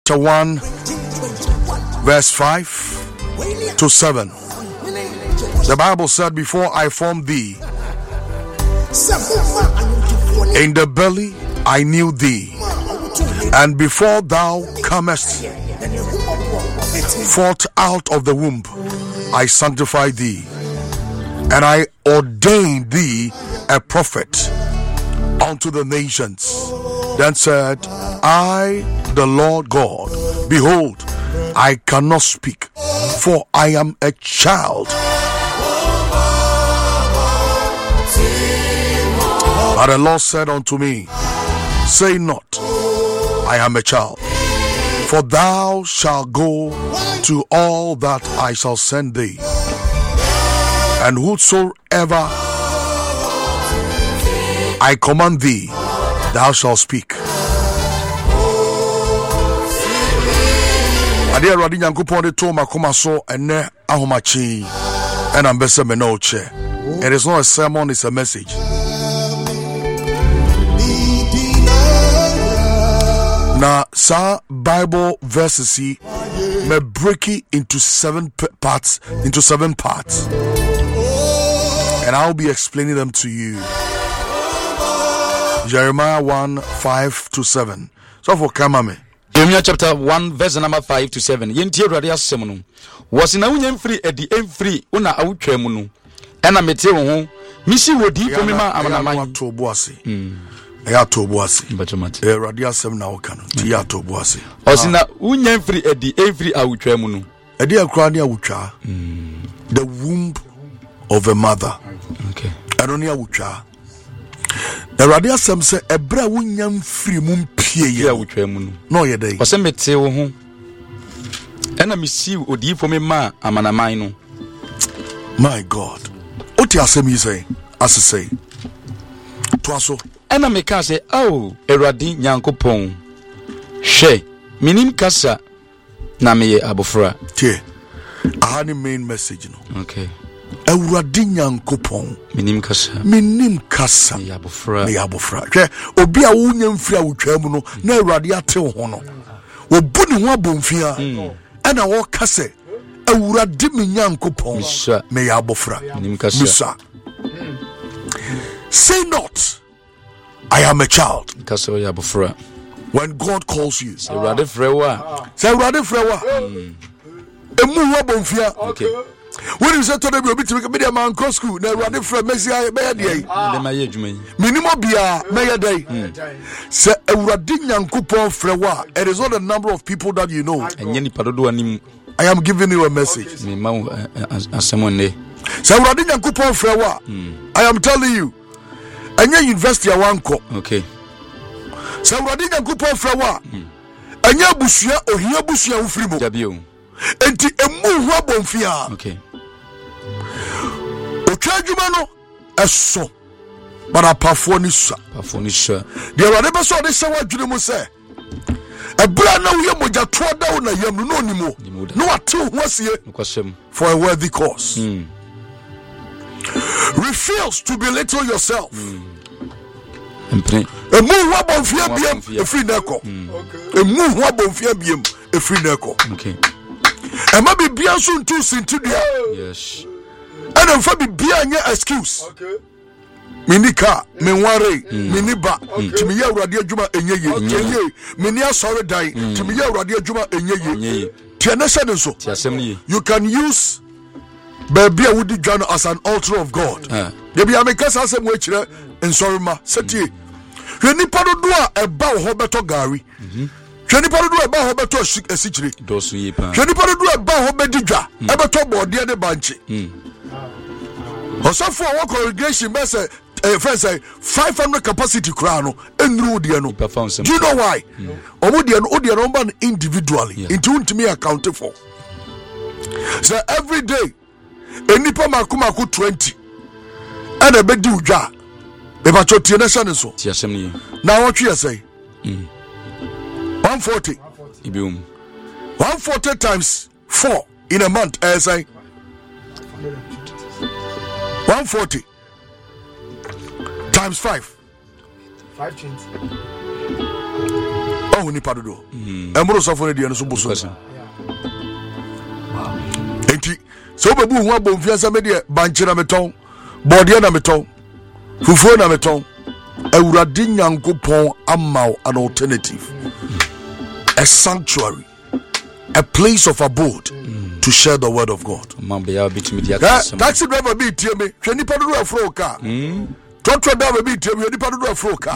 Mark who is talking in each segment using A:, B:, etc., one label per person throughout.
A: 1, verse 5 to 7. The Bible said, before I formed thee in the belly, I knew thee, and before thou comest forth out of the womb, I sanctified thee, and I ordained thee a prophet unto the nations. Then said I, the Lord God, behold, I cannot speak, for I am a child. But the Lord said unto me, say not, I am a child, for thou shalt go to all that I shall send thee, and whosoever I command thee, thou shalt speak. Adia Radi Nyankopon de to makoma so ene ahomachi and ambese me no che. It is not a sermon, it's a message. Now, sa Bible verses me break it into seven parts, and I'll be explaining them to you. Jeremiah 1, 5 to 7. So for Kamame.
B: Jeremiah chapter 1 verse number 5 to 7. Yentie Awurade asɛm no. Was na wunya mfiri adi emfiri una awutwa mu no. Ɛna mete wo ho. Misi wodi fo me ma amanaman.
A: Ya toboase. Awurade asɛm na wo ka no. Ti ya toboase.
B: Osina wunya mfiri adi emfiri awutwa mu no.
A: Adi akra ne awutwa. The womb of a mother.
B: Okay.
A: Ɛno ne awutwa. Awurade asɛm sɛ ɛbra wunya mfiri mu mpie ye
B: awutwa mu no.
A: No ye dey.
B: Ɔsɛ mete wo ho. Ɛna misi odi fo me ma amanaman no.
A: My God. Oti asɛm yi sɛ asese. To aso.
B: Ɛna meka sɛ, "Oh, Awurade Nyankopɔn. Hwɛ, minim kasa na meyɛ abofra."
A: Tie. Aha ni main message no.
B: Okay.
A: Awurade Nyankopɔn.
B: Minim kasa.
A: Me abofra. Hwɛ, obi a wunya mfiri awutwa mu no, na Awurade ate wo ho no. Obu ne ho abomfia. Ɛna wo ka sɛ, Awurade me Nyankopɔn. Me abofra.
B: Minim kasa.
A: Say not, I am a child.
B: Kasa ya abofra.
A: When God calls you,
B: say Awurade frɛ wo.
A: Emu ho abomfia.
B: Okay.
A: When you say to them, you'll be to me a man cross school, now rather from Messia, Mayday. Minimo Bia, Mayday. Say a Radinian coupon frewa. It is not a number of people that you know. I am giving you a message. Say Radinian coupon frewa. I am telling you. And you invest your one cup.
B: Okay.
A: Say Radinian coupon frewa. And you bushia or here bushia frimo. Enti emu ho abomfia.
B: Okay.
A: Otwadwuma no eso. But apafo ni sua. De Awurade be so de hye wadwene mu se. Ebra na wo ye mojato da wo na yam no onimo. No ate ho asie. For a worthy cause. Refuse to belittle yourself.
B: Emu
A: ho abomfia biem efri na ekọ. Emu ho abomfia biem efri na ekọ.
B: Okay.
A: Ema bibia so ntu sintudua.
B: Yes.
A: Ana mfa bibia nya excuse. Okay. Minika, menware, miniba, timi ye Awurade adwuma enyeye. Mini asore dai, timi ye Awurade adwuma enyeye. Tiene se ne so. You can use baby a wudi dwan as an altar of God. Dey be amekasa asem we kire ensorema. Setie. Hwe nipa do a eba ho beto gari. Hwe nipa do eba ho beto asichire.
B: Dosu yi pa.
A: Hwe nipa do eba ho bedidwa, ebeto bode de banche. Osofo our congregation be say friends say 500 capacity crowd no enru de no. Do you know why? Omo de no ban individually into ntimi account for. So every day enipa makomako 20 and e be di udwa e ba chotie na sha ne so.
B: Ti asem ni.
A: Na what you say? 140
B: ibium
A: 140 times 4 in a month say 140 times 5 520. wahu nipa dodo emro sofo ne de no so boso enti so bebu hu abomfia sa me de banche na meton bode na meton fufuo na meton awurade nyankopon amaw an alternative, a sanctuary, a place of abode to share the word of God. Taxi driver be tie me hwe nipa dodo afro car trotro driver be tie me nipa dodo afro car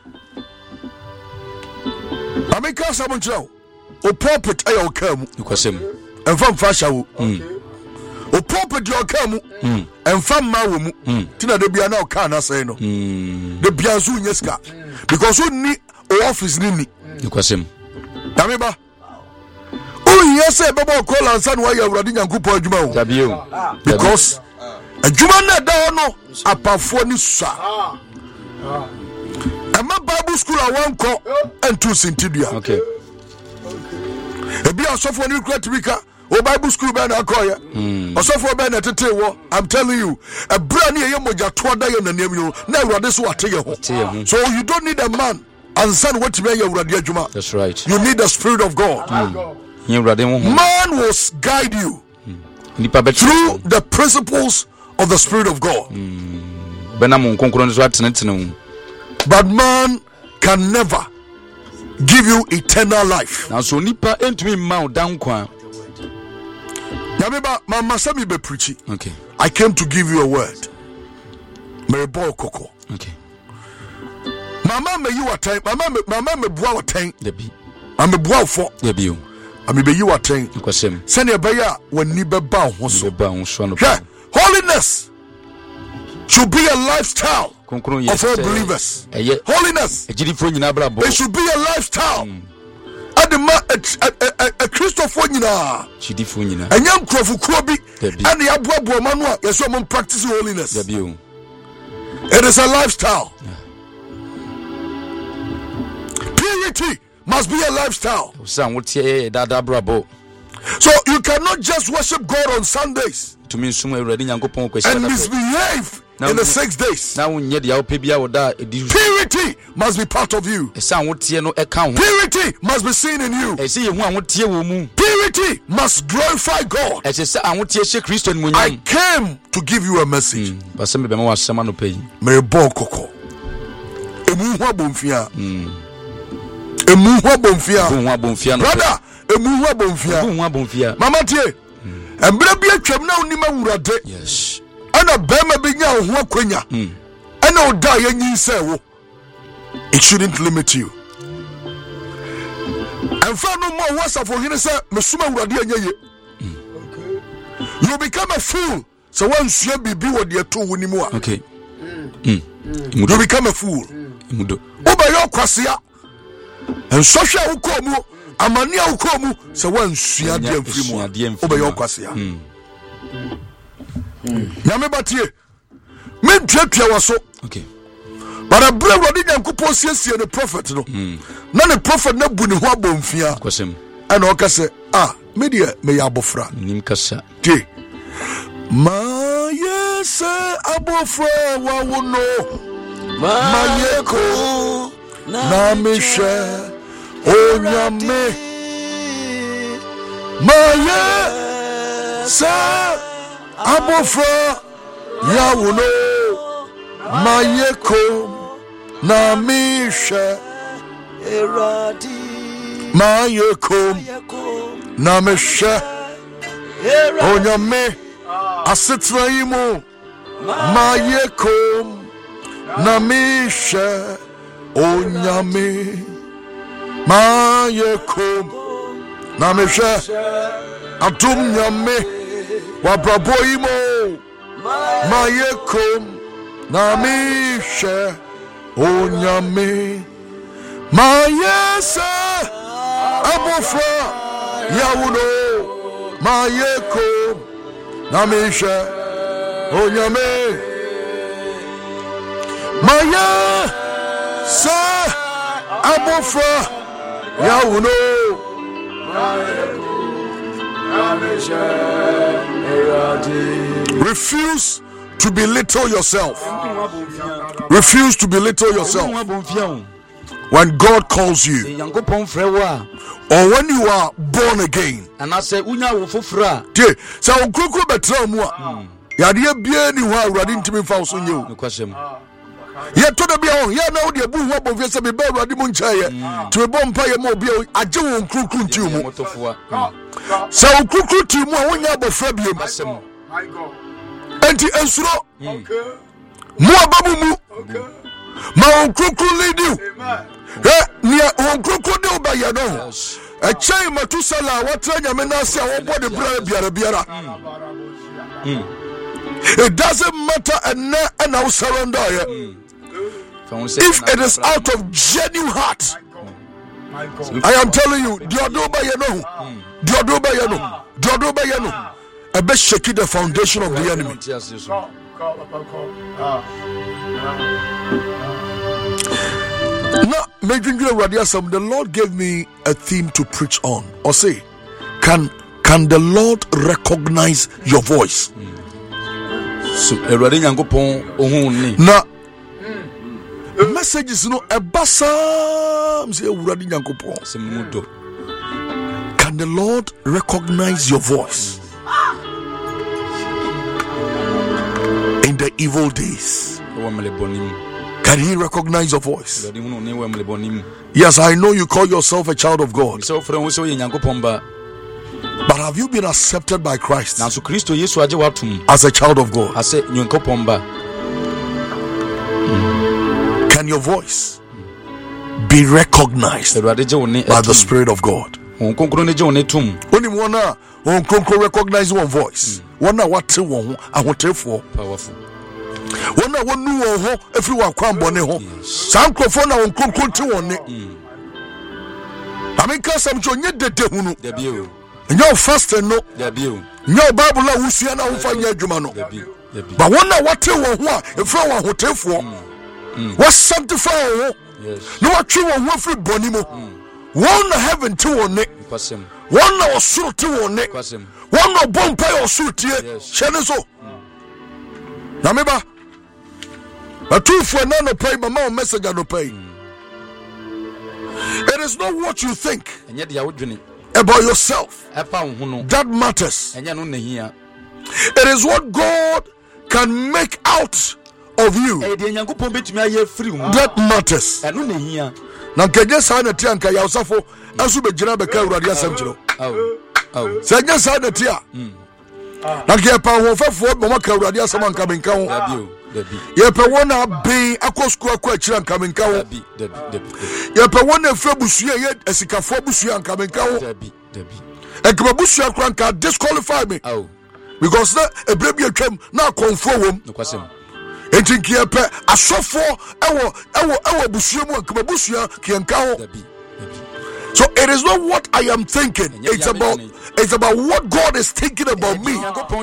A: ameka sabon chao o pulpit ayo kamu
B: nikwasem
A: enfam fasha wo o pulpit yo kamu enfam ma wo mu tina de bia na o car na say no de bia so nyeska because who ni office ni
B: nikwasem
A: ameba oh yes e baba call ansa no ya awurade nyankopon adwuma wo
B: tabio
A: because adwuma na da no apafo ni sa ama Bible school a wanko entu sintidua
B: okay
A: ebi asofo ni kura tibika o Bible school be na akoya asofo be na tete wo I'm telling you a brand ye moja to da ye nanem yo na awurade so ate ye ho so you don't need a man and son what me ye awurade adwuma.
B: That's right.
A: You need the Spirit of God. Man will guide you through the principles of the Spirit of God. But man can never give you eternal life.
B: Now so nipa entumi ma down kwa.
A: Yameba mama sami be preaching.
B: Okay.
A: I came to give you a word. Me boy koko.
B: Okay.
A: Mama me you attain. Mama me bua attain.
B: Debi.
A: Ame bua for.
B: Debi.
A: Ame be you attain.
B: Kwasem.
A: Send your baya when ni be ba ho so.
B: Be ba ho so no.
A: Holiness should be a lifestyle of all believers. Holiness. It should be a lifestyle. A Christopher nyina. And young Krofu Krobi and the Abuabu Manua, yes, someone practicing holiness. It is a lifestyle. Purity must be a lifestyle. So you cannot just worship God on Sundays and misbehave in the 6 days. Purity must be part of you. Purity must be seen in you. Purity must glorify God. I came to give you a message. May bon koko. Emuhwa bomfia. Brother, emuhwa bomfia. Mama tie. Embre bi atwam na onima wurade.
B: Yes.
A: Ana bema bi nya ho akwanya. Ana oda ya nyinse wo. It shouldn't limit you. And for no more words of him say mesuma wurade anyeye. You become a fool. So when you be what they to wonimu a.
B: Okay.
A: You become a fool. Oba yo kwasea. And social ukomu amania ukomu so when sua de amfirimu oba yo kwasea. Nyame batie. Me twatwa waso.
B: Okay.
A: But a brave wadi nyankopon siesie the prophet no. Na the prophet na bu ne ho abomfia.
B: Kwasem.
A: Ana o ka se me de me ya abofra.
B: Nim kasa.
A: Tie. Ma yesa abofra wa wo no. Ma yeko na me hwe onyame. Ma yesa abofra ya wo no. Ma yeko na me hwe eradi. Ma yeko na me hwe onyame asetra yimo. Ma yeko na me hwe onyame. Ma yeko na me hwe atum nyame wa brabo yimo. Ma yeko na me hwe onyame. Ma yesa abofra yawuno. Ma yeko na me hwe onyame. Ma yesa abofra yawuno. Refuse to belittle yourself. Refuse to belittle yourself. when God calls you,
B: Nyankopɔn frɛ wo a,
A: or when you are born again.
B: anasɛ wonya wo foforɔ a,
A: tie sɛ wo krokro bɛtena mu a yadeɛ biara ni hɔ a Awurade ntimi mfa wo so nyɛ wo.
B: nokwasɛm.
A: yɛtɔ da bia hɔ yɛ na wode abu ho abɔfie sɛ meba Awurade mu nkyɛeɛ nti mebɔ mpayɛ ma obi a agye wo krokro ntiw mu.
B: Motofoa.
A: sɛ wo krokro tiw mu a wonya abɔfra biam enti nsuro mo aba mu ma wo krokro lead you. Nea wo krokro de wo bɛyɛ no ɛkyɛn Matusala a wɔtena Nyame no ase a wɔbɔ de biara. It doesn't matter and now surrender. If it is out of genuine heart, I am telling you, Diodoba Yano, I bet shake the foundation of the enemy. Now, the Lord gave me a theme to preach on, or say, can the Lord recognize your voice?
B: So Awurade Nyankopɔn ohun ni.
A: Na messages no ebasa mse Awurade Nyankopɔn.
B: Semudo.
A: Can the Lord recognize your voice in the evil days? Can he recognize your voice? Yes, I know you call yourself a child of God. But have you been accepted by Christ as a child of God? Can your voice be recognized by the Spirit of God? Only one recognize one voice. One what I want for. Powerful. One knew everyone can bonne home. Some microphone on one. I mean, because I'm joining the and you're faster, no, no Bible, we see an unfamiliar Jumano. But one what if I want hotel for what's sanctified? No, what you want for Bonimo. One heaven two on it, one or suit two on it, one or bomb pay or suit here, Shanazo. Nameba, a two for none of pay, my mom message no pay. It is not what you think about yourself that matters. It is what God can make out of you that matters. Now, can you sign a tianka Yasafo as you be Jabaka Radia Sancho? Say, yes, sign a tia. Now, get power for Momaka Radia Saman coming cow. Yepawana be a cosqua question coming cow. Yepawana Fabusia yet as a Cafobusia coming cow. A Kabusia crank disqualify me. Because a baby came now conform. Entinki epe asofo ewo busuamu akabusia kiankao. So it is not what I am thinking, it's about what God is thinking about me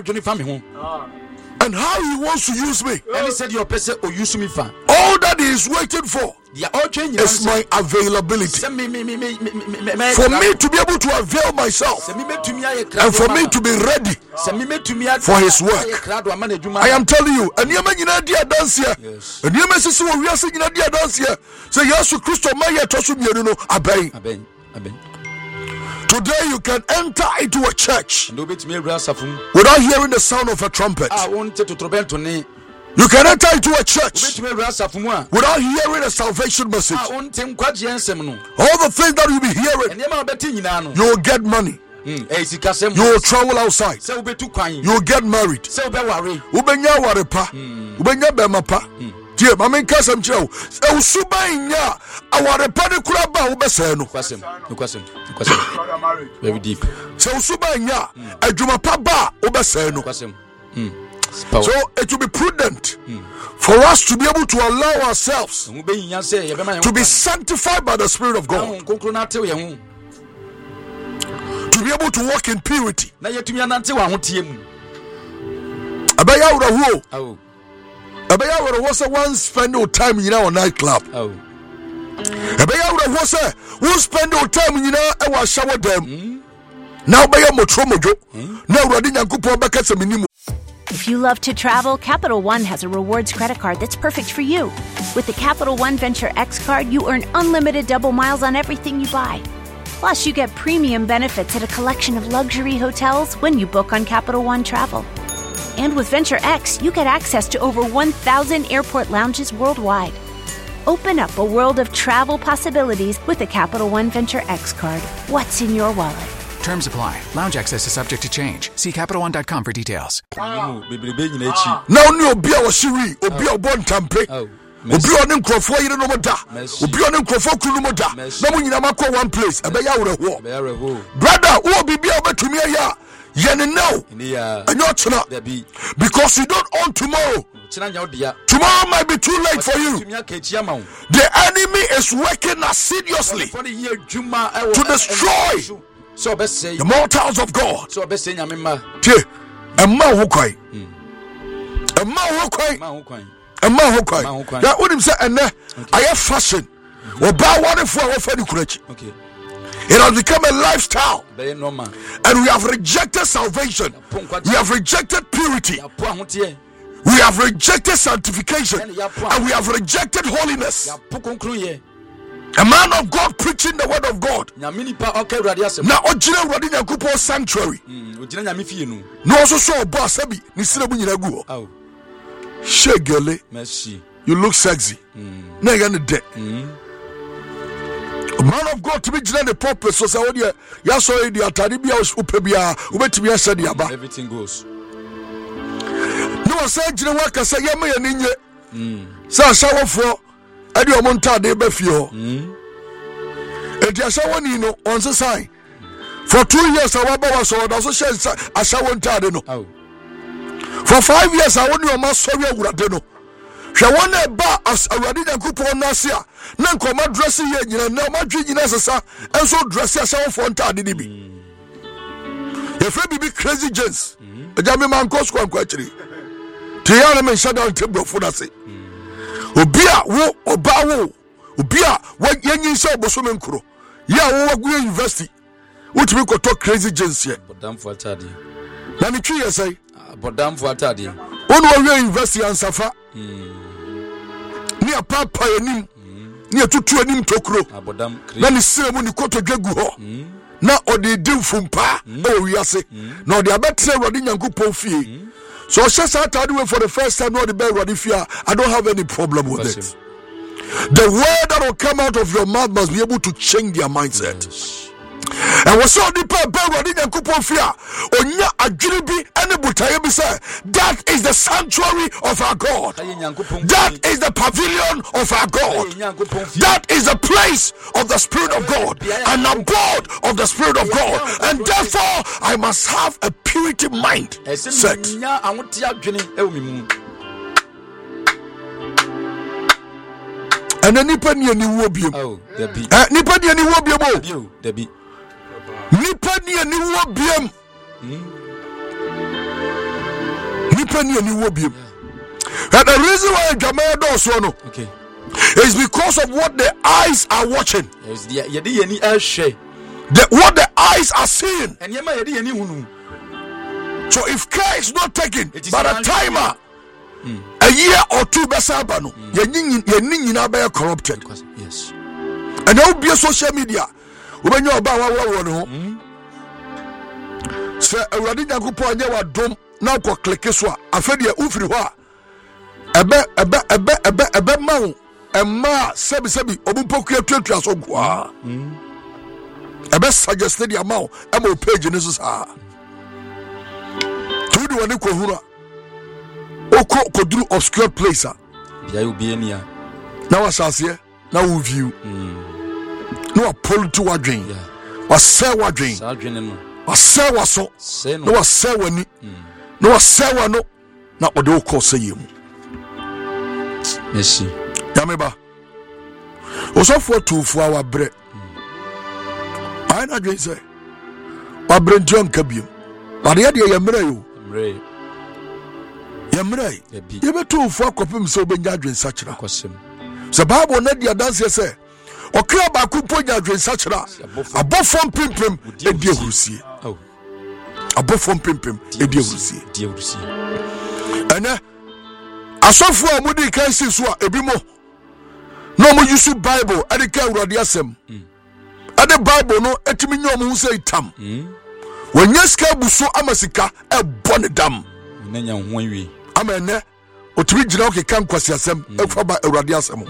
A: and how he wants to use me.
B: And he said your person or use me fan.
A: All that he is waiting for is my availability. For me to be able to avail myself and for me to be ready for his work. I am telling you, and you may dance here, and you may say, we are singing a dear dance here. Say, yes, Christo, my tosum, you know, obey. Today you can enter into a church without hearing the sound of a trumpet. You can enter into a church without hearing a salvation message. All the things that you'll be hearing, you will get money. You will travel outside. You will get married. Ubenya warepa. Ubenya bemapa. Dear, I mean, Cassam Joe. Subanya, our repany crabba, Ubeseno.
B: Very deep.
A: So Subanya, a Jumapaba, Ubeseno. So it will be prudent for us to be able to allow ourselves to be sanctified by the Spirit of God, to be able to walk in purity. Abaya was one spend your time in our nightclub. Abaya was who spend your time in our shower them. Now by a motromojo. Now running a couple of buckets of minimum.
C: If you love to travel, Capital One has a rewards credit card that's perfect for you. With the Capital One Venture X card, you earn unlimited double miles on everything you buy. Plus, you get premium benefits at a collection of luxury hotels when you book on Capital One Travel. And with Venture X, you get access to over 1,000 airport lounges worldwide. Open up a world of travel possibilities with the Capital One Venture X card. What's in your wallet?
D: Terms apply. Lounge access is subject to change. See CapitalOne.com for details.
A: Now, no be our Shiri, or be a bon tampe. Obi on nkrofo yire no moda obi on nkrofo kunu moda na mo nyina makọ one place abeya wreho brother wo bibia obetumi ya ye ne now anyo chena because you don't own tomorrow. Tomorrow might be too late for you. The enemy is working assiduously to destroy the mortals of God. Yeah, what him say and I have fashion. Or buy one for our family. It has become a lifestyle. And we have rejected salvation. We have rejected purity. We have rejected sanctification. And we have rejected holiness. A man of God preaching the word of God. Now, Ojina Radina Kupo sanctuary. No, also saw boss. Shegele, you look sexy. Now you're dead. A man of God to be the purpose. So, everything goes. No, I said, you know what I say, Yammy and Ninja. So, shower for Eddie Monta de Befio. And Yashawanino on the sign. For 2 years, I was also said, I shall want to. For 5 years, I want you a master of Radeno. She wanted a bar as a Radina Coupo Nasia. Nanko, my dressing here, you know, my drinking as a son, and so dress yourself for Tadibi. If you be crazy, gents, a jammy man goes one question. Tiana may shut down table for us. Obia, wo, Obawo, Obia, what young so Bosumen Kuro. Ya, what we university. Which we could talk crazy, gents here. But damn for Taddy. Let me tell you, say. But damn for Taddy. One way university and Safa near Papa Nim near to Tuanim Tokro. Then is ceremony quote a jagu. Now, or they do from Pa, oh, yes, no, they are better running and good fee. So, just I do it for the first time, not the bell running fear. I don't have any problem with it. The word that will come out of your mouth must be able to change their mindset. Yes. And we saw the people running and coupon fear. Onya agribi and butaye say that is the sanctuary of our God. That is the pavilion of our God. That is the place of the Spirit of God and abode of the Spirit of God. And therefore, I must have a purity mind set. And then nipa ni ani wo biem. Nipa ni ani wo biem o. Nipa ni ani wo biem. Nipa ni ani wo biem. And the reason why Jamaica does so no is because of what the eyes are watching. What the eyes are seeing. So if care is not taken by the timer, a year or two besabano, your ningina be corrupted. Yes. And there will be a social media. When you're about Sir, a Radina Kupo, you are dumb now. Click this one. I feel you ufriwa. A bet mount and ma sebi obupoku to so gua. A best suggested the amount. I'm a page in this. To do one equal. Oko kodru obscure place. There will be any. Now I say, now we view. No pull to a drain. Was say what drain. Was say what so. No was say when no was say what no. Not what they call say you. Merci. Yameba. Also for 2 for our bread. I not drink say. What bread John Kabium. But the idea you. Yamray, you be too for copim so be jadrin sachra. So Bible net dia dance say, o kra ba ku po jadrin sachra. Abofom pimpim e die hurusie. Abofom pimpim e die hurusie. ene asofo a mudi kan si so a ebi mo no mo use Bible ade ka Awurade asem ade Bible no etimi nyom hu say tam wonya sika buso amasika ebo ne dam
B: nanya ho anwi
A: amene otimi gina okeka nkwasi asem ekwa ba Awurade asem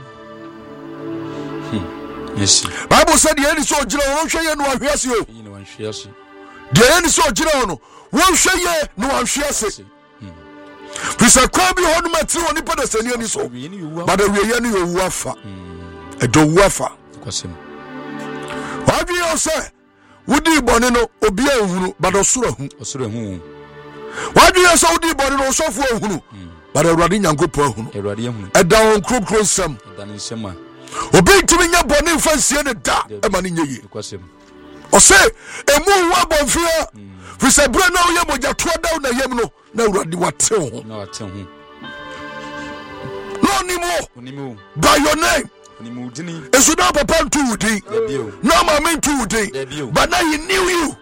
B: yes
A: Bible said the any so gina won hweye no ahwiase o
B: yi no ahwiase
A: the any so gina no won hweye no ahwiase Pisa kwa bi honu mati woni pada sani ani so but the we yani owu afa edo wu afa
B: kwasem
A: wa bi yo say wudi bone no obi ahunu but osoro hu wa bi yo say wudi bone no osofo ahunu but Awurade Nyankopon ahunu eda on krokro nsam obi timi nya bone mfansie ne da e ma ne nyeyi
B: kwasem
A: o say emu wa bonfia Pisa bro na oye moja to da na yem no na Awurade wate ho
B: no
A: nimo by your name esu na papa ntu wudi no mama ntu wudi but now he knew you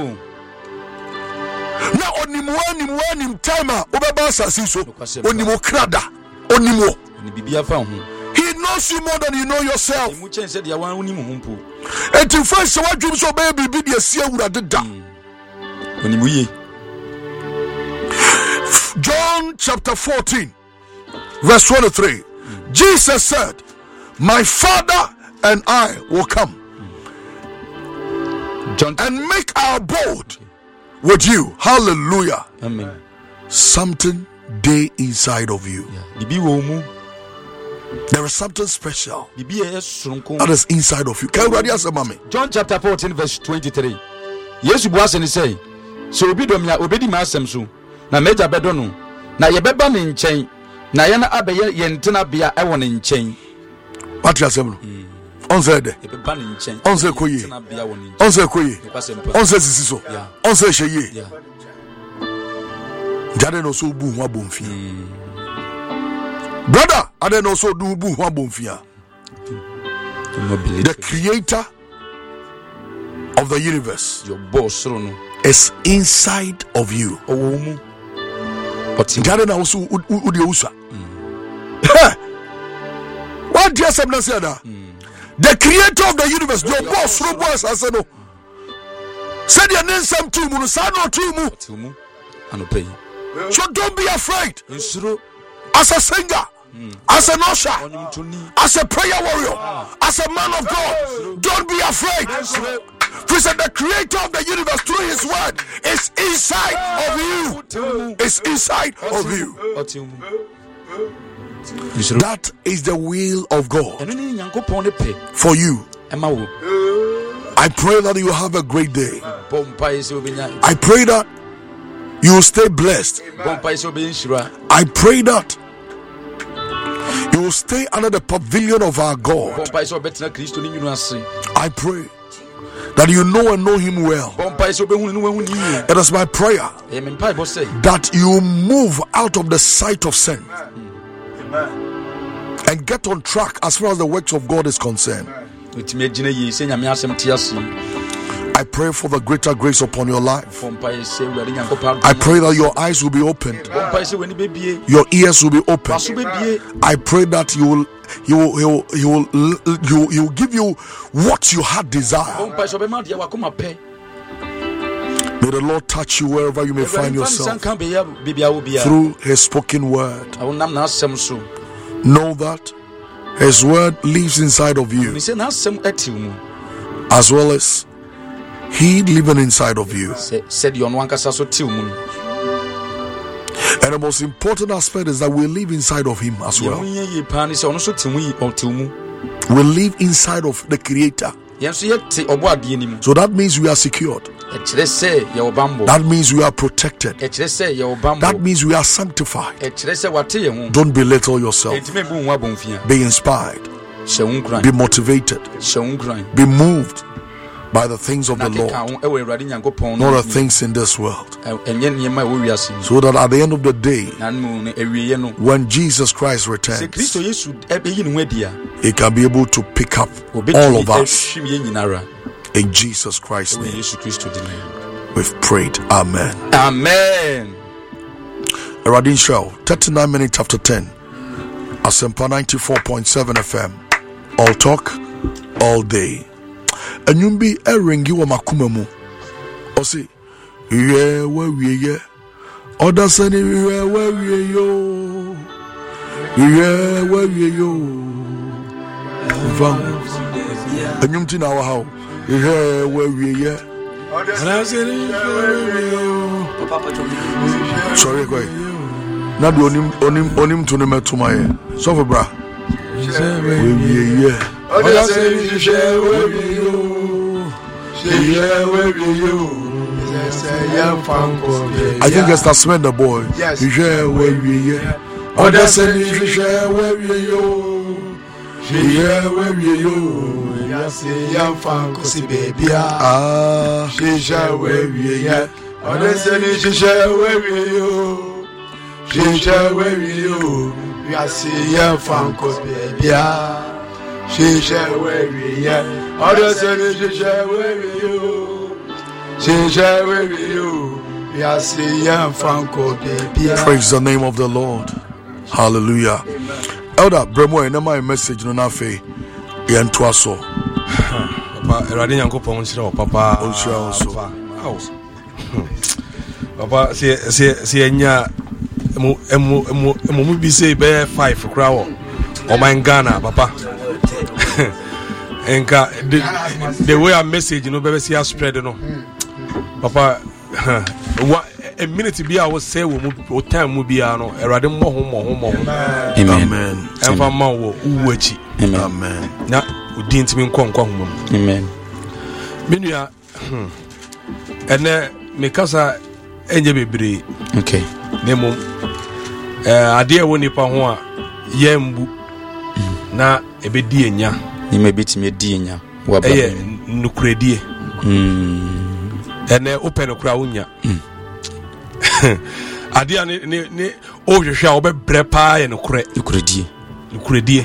A: na onimu time obeba asasi so onimu krada onimu
B: bibia fa ho
A: he knows you more than you know yourself
B: mu chen said ya wan onimu ho mpo
A: enti first wadwum so baby bi de sia Awurade da
B: onimu ye
A: John chapter 14 verse 23 Jesus said, my Father and I will come and make our abode with you. Hallelujah.
B: Amen.
A: Something day inside of you. There is something special that is inside of you. Can you answer, mommy?
B: John chapter 14 verse 23. Yes, you was and say, so obedi ma asem so na meja bedo no na yebeba ne nchen na ye na abeye ye ntena bia e won nchen.
A: What you say no? On say de.
B: Yebeba ne nchen.
A: On say koye. On say koye. On say sisi so. On say sheye. Jade no so bu ho abomfia. Brother, I don't also do bu ho abomfia. The creator of the universe,
B: your boss
A: is inside of you. Jade na also udi usa. What do you say that? The creator of the universe, your boss, Robos, I said no. Said your name some two mu, say no two mu. So don't be afraid. As a singer, as an usher, as a prayer warrior, as a man of God, don't be afraid. He said the creator of the universe through his word is inside of you. It's inside of you. That is the will of God for you. I pray that you have a great day. I pray that you will stay blessed. I pray that you will stay under the pavilion of our God. I pray that you know and know him well. It is my prayer that you move out of the sight of sin and get on track as far as the works of God is concerned. I pray for the greater grace upon your life. I pray that your eyes will be opened, your ears will be opened. I pray that he will give you what you had desired. May the Lord touch you wherever you may find yourself through his spoken word. Know that his word lives inside of you, as well as he living inside of you. And the most important aspect is that we live inside of him as well. We live inside of the creator. So that means we are secured. That means we are protected. That means we are sanctified. Don't belittle yourself. Be inspired. Be motivated. Be moved by the things of the Lord, not the things in this world. So that at the end of the day, when Jesus Christ returns, he can be able to pick up all of us. In Jesus Christ's name, we've prayed. Amen.
B: Amen.
A: Radin Show, 39 minutes after 10. Asempa 94.7 FM. All talk, all day. And you be a ringi wa makumamu. Osi, yeah, where we yeah. Oda sani, yeah, where we yo. Yeah, where we yo. And you tin our how. Yeah, where we yeah. Sorry, go ahead. Now do onim to me to my so for bra. I think that's Smith the boy.
E: Yes.
A: Praise the name of the Lord. Hallelujah. Elder Bremo, and my message no na fe yen to aso.
E: Papa, Erade Nyankopon nhyira papa.
A: Nhyira so.
E: Papa, se enya emu bi say be 5 kra wo. O man Ghana, papa. Enka the way a message no be see spread no. Papa, a minute be I was say wo time mu bia no Erade mo ho.
A: Amen.
E: Enfa ma wo uwachi.
A: Amen.
E: Na odi ntimi nkwa ho.
B: Amen.
E: Menua ene mekasa enye bebre.
B: Okay.
E: Nemo ade wo nipa ho a yembu na ebedi enya.
B: Ni mebitimi di enya. Wa ba.
E: Nukredie. Ene open okra unya. Ade ne o hwehwe a obebre pa ye nukre. Nukredie.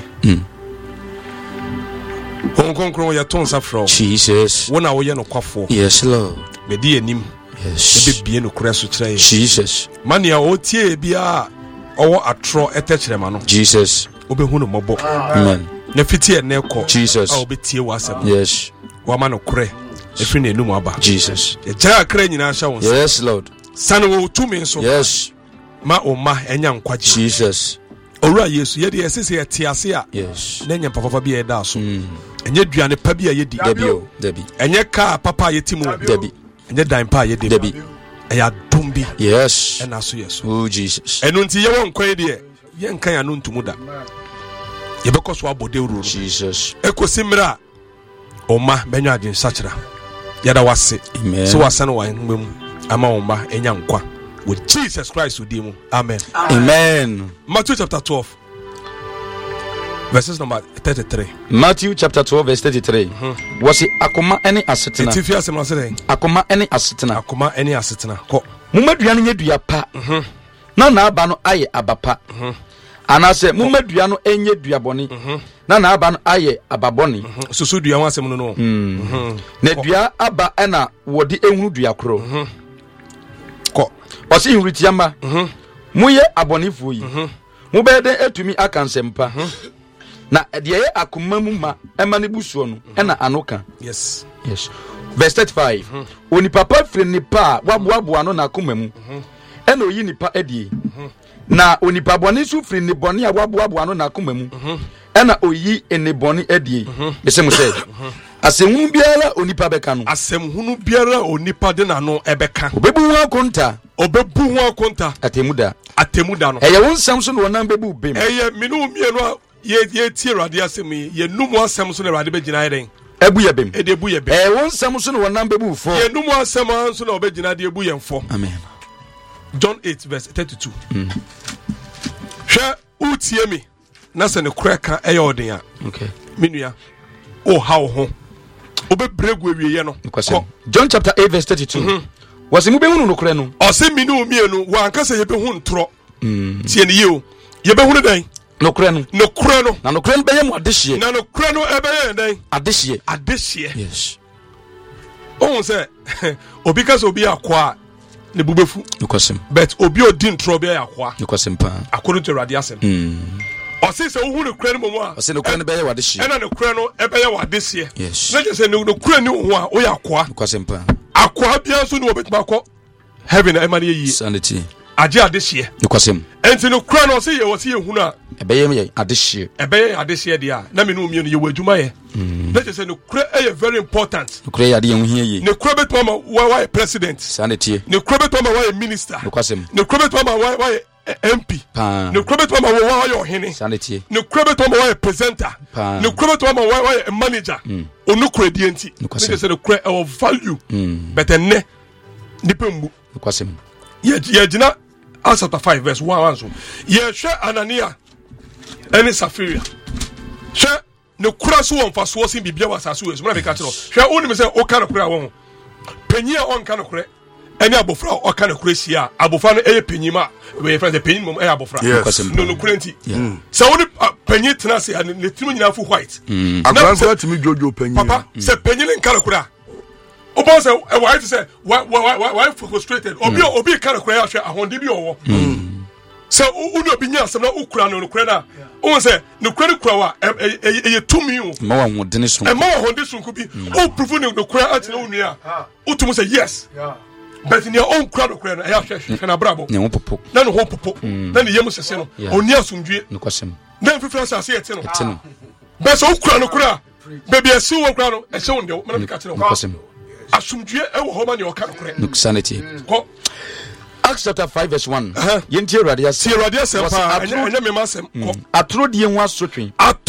E: Konkron ya ton safro.
B: Jesus.
E: Wona wo ye no kwafo.
B: Yes, Lord.
E: Me di enim.
B: Yes.
E: Ebe bie nukre so kire.
B: Jesus.
E: Mania o tie bia owo atro etechirema no.
B: Jesus.
E: Obehu no mobo.
B: Amen.
E: Na fiti ene ko.
B: Jesus.
E: A obetie wasem.
B: Yes.
E: Wa ma no kure. Efri na enum aba.
B: Jesus.
E: E jara kra nyina sha won.
B: Yes, Lord.
E: Sane wo tumi so.
B: Yes.
E: Ma o ma enya nkwaje.
B: Jesus.
E: Owura Yesu ye de esese ye tiase a.
B: Yes.
E: Na nya papa bi e da so. Enye duane pa bi a ye di.
B: Debi.
E: Enye ka papa ye timu.
B: Debi.
E: Enye dan pa ye
B: Debi.
E: Eya dumbi.
B: Yes.
E: Ena so yeso.
B: Oh Jesus.
E: Enu nti ye won kwan de ye nkan ya no ntumu da. Ye bekoso abode wuro.
B: Jesus.
E: Ekosimra oma benwa adin sachira. Yada wase.
B: Amen.
E: So wasane wa nwem ama oma enya nkwa. With Jesus Christ udimu. Amen.
B: Amen.
E: Matthew chapter 12. Verses number 33.
B: Matthew chapter 12 verse 33. Was it akoma any asetena?
E: Etifia semna se den.
B: Akoma any asetena.
E: Akoma any asetena. Ko.
B: Mumadua no nyedua pa. Na na aba no aye abapa. Anase mumadua no enye dua boni. Na na aba no aye ababoni.
E: Susu dua wan asem no no.
B: Na dua aba na wodi ehunu dua kro.
E: Ko.
B: Osi hinritiamba. Muye abonifo yi. Mubede etumi akansempa. Na de ye akoma mu ma ema ne busuo no na anoka.
E: Yes.
B: Verse 35. Oni papa firi nipa waboaboa no na akoma mu. Ena oyi nipa adie. Na oni pa boni su firi ni boni a waboaboa no na akoma mu. Ena oyi ene boni adie. Esem say. Asemu biara oni pa beka no.
E: Asemhunu biara oni pa de na no ebeka.
B: Obebu ho akonta. Atemuda no. Eye won sam so no nan bebu bem.
E: Eye minu mienu a ye tie Awurade asem ye numu asem so na Awurade begina yeden.
B: Ebu ye bem.
E: E de bu ye bem.
B: Won sam so no nan bebu fo.
E: Ye numu asem an so na obegina de ebu ye mfo.
B: Amen.
E: John 8 verse 32. Hwe utie mi na se ne kura ka eye odin a.
B: Okay.
E: Minua o ha wo ho. Obebregu awieye no.
B: John chapter 8 verse 32. Was mu be hunu no kura no. O
E: se minu mienu wa ankasa ye be hu ntro. Tie ne yeo. Ye be hunu dan.
B: No kura no.
E: Na no kura no be ye mu adehye. Na no kura no ebe ye dan. Adehye.
B: Yes.
E: On say obi ka so obi akwa ne bubefu
B: nokosem
E: but obi odin trobe yakwa
B: nokosem pa
E: according to radiation ɔse sɛ wohu ne kura no mu a
B: ɔse ne kura no bɛyɛ wade hye
E: ɛna ne kura no ɛbɛyɛ wade hye
B: yes
E: na kyerɛ sɛ ne kura ni wo ho a woyɛ akoa
B: nokosem pa
E: akoa bia nso ne wɔbɛtumi akɔ heaven ɛma no yɛyie
B: sanity
E: agye ade hye
B: nokosem
E: ɛnti ne kura no ɔse yɛ wɔse yɛhu no a
B: ɛbɛyɛ ade hye
E: ɛbɛyɛ ade hye deɛ a na me ne omienu yɛwɔ adwuma yɛ na kyerɛ sɛ ne kura ɛyɛ very important
B: nokura yɛ ade yɛn ho hia yie
E: ne kura bɛtumi ama wayɛ president
B: sanity
E: ne kura bɛtumi ama wayɛ minister
B: nokosem
E: ne kura bɛtumi ama wayɛ MP ne kura bɛtumi ama wayɛ ɔhene
B: sanity
E: ne kura bɛtumi ama wayɛ presenter ne kura bɛtumi ama wayɛ manager onu kura die nti ne kyerɛ sɛ ne kura ɛwɔ value bɛtɛ nnɛ nipa mbu
B: nokosem
E: yɛgyina Acts chapter 5 verse 1 so yɛhwɛ Anania ɛne Safiria hwɛ ne kura so wɔ mfasoɔ sen bibia wɔ asase wɔ so mena meka kyerɛ hwɛ wonim sɛ woka no kora wɔ ho panyin a ɔnka no korɛ ɛne abɔfra a ɔka no korɛ hyia a abɔfra no ɛyɛ panyin ma wɔyɛ frɛ sɛ panyin mmom ɛyɛ abɔfra no kora nti sɛ wone panyin tena ase a ne tirim nyinaa fo white
A: akransa tumi dwojo panyin
E: papa sɛ panyin nka no kora obo say why to say why frustrated obi kind of cry ahwe ahonde bi owo so unu obi nya asem na ukura no kura na o say no kura wa e tumi o
B: ma wa hodene so
E: e ma wa hodene so bi o prove no kura atena unu a utum say yes but ni on kura no kura na e ahwe na brabo
B: ne ho popo
E: na no ho popo na ne yem sese no oni asumdue
B: no kwasem
E: na mfifira sa ase ete no but so ukura no kura baby esi wo kura no e se wonde na me ka kire no
B: kwasem
E: asumdue ewo ho ma ne oka no kura
B: no sanity Acts chapter 5 verse 1 yenti Awurade asem
E: pa anya me masem
B: atrodie ho asotwen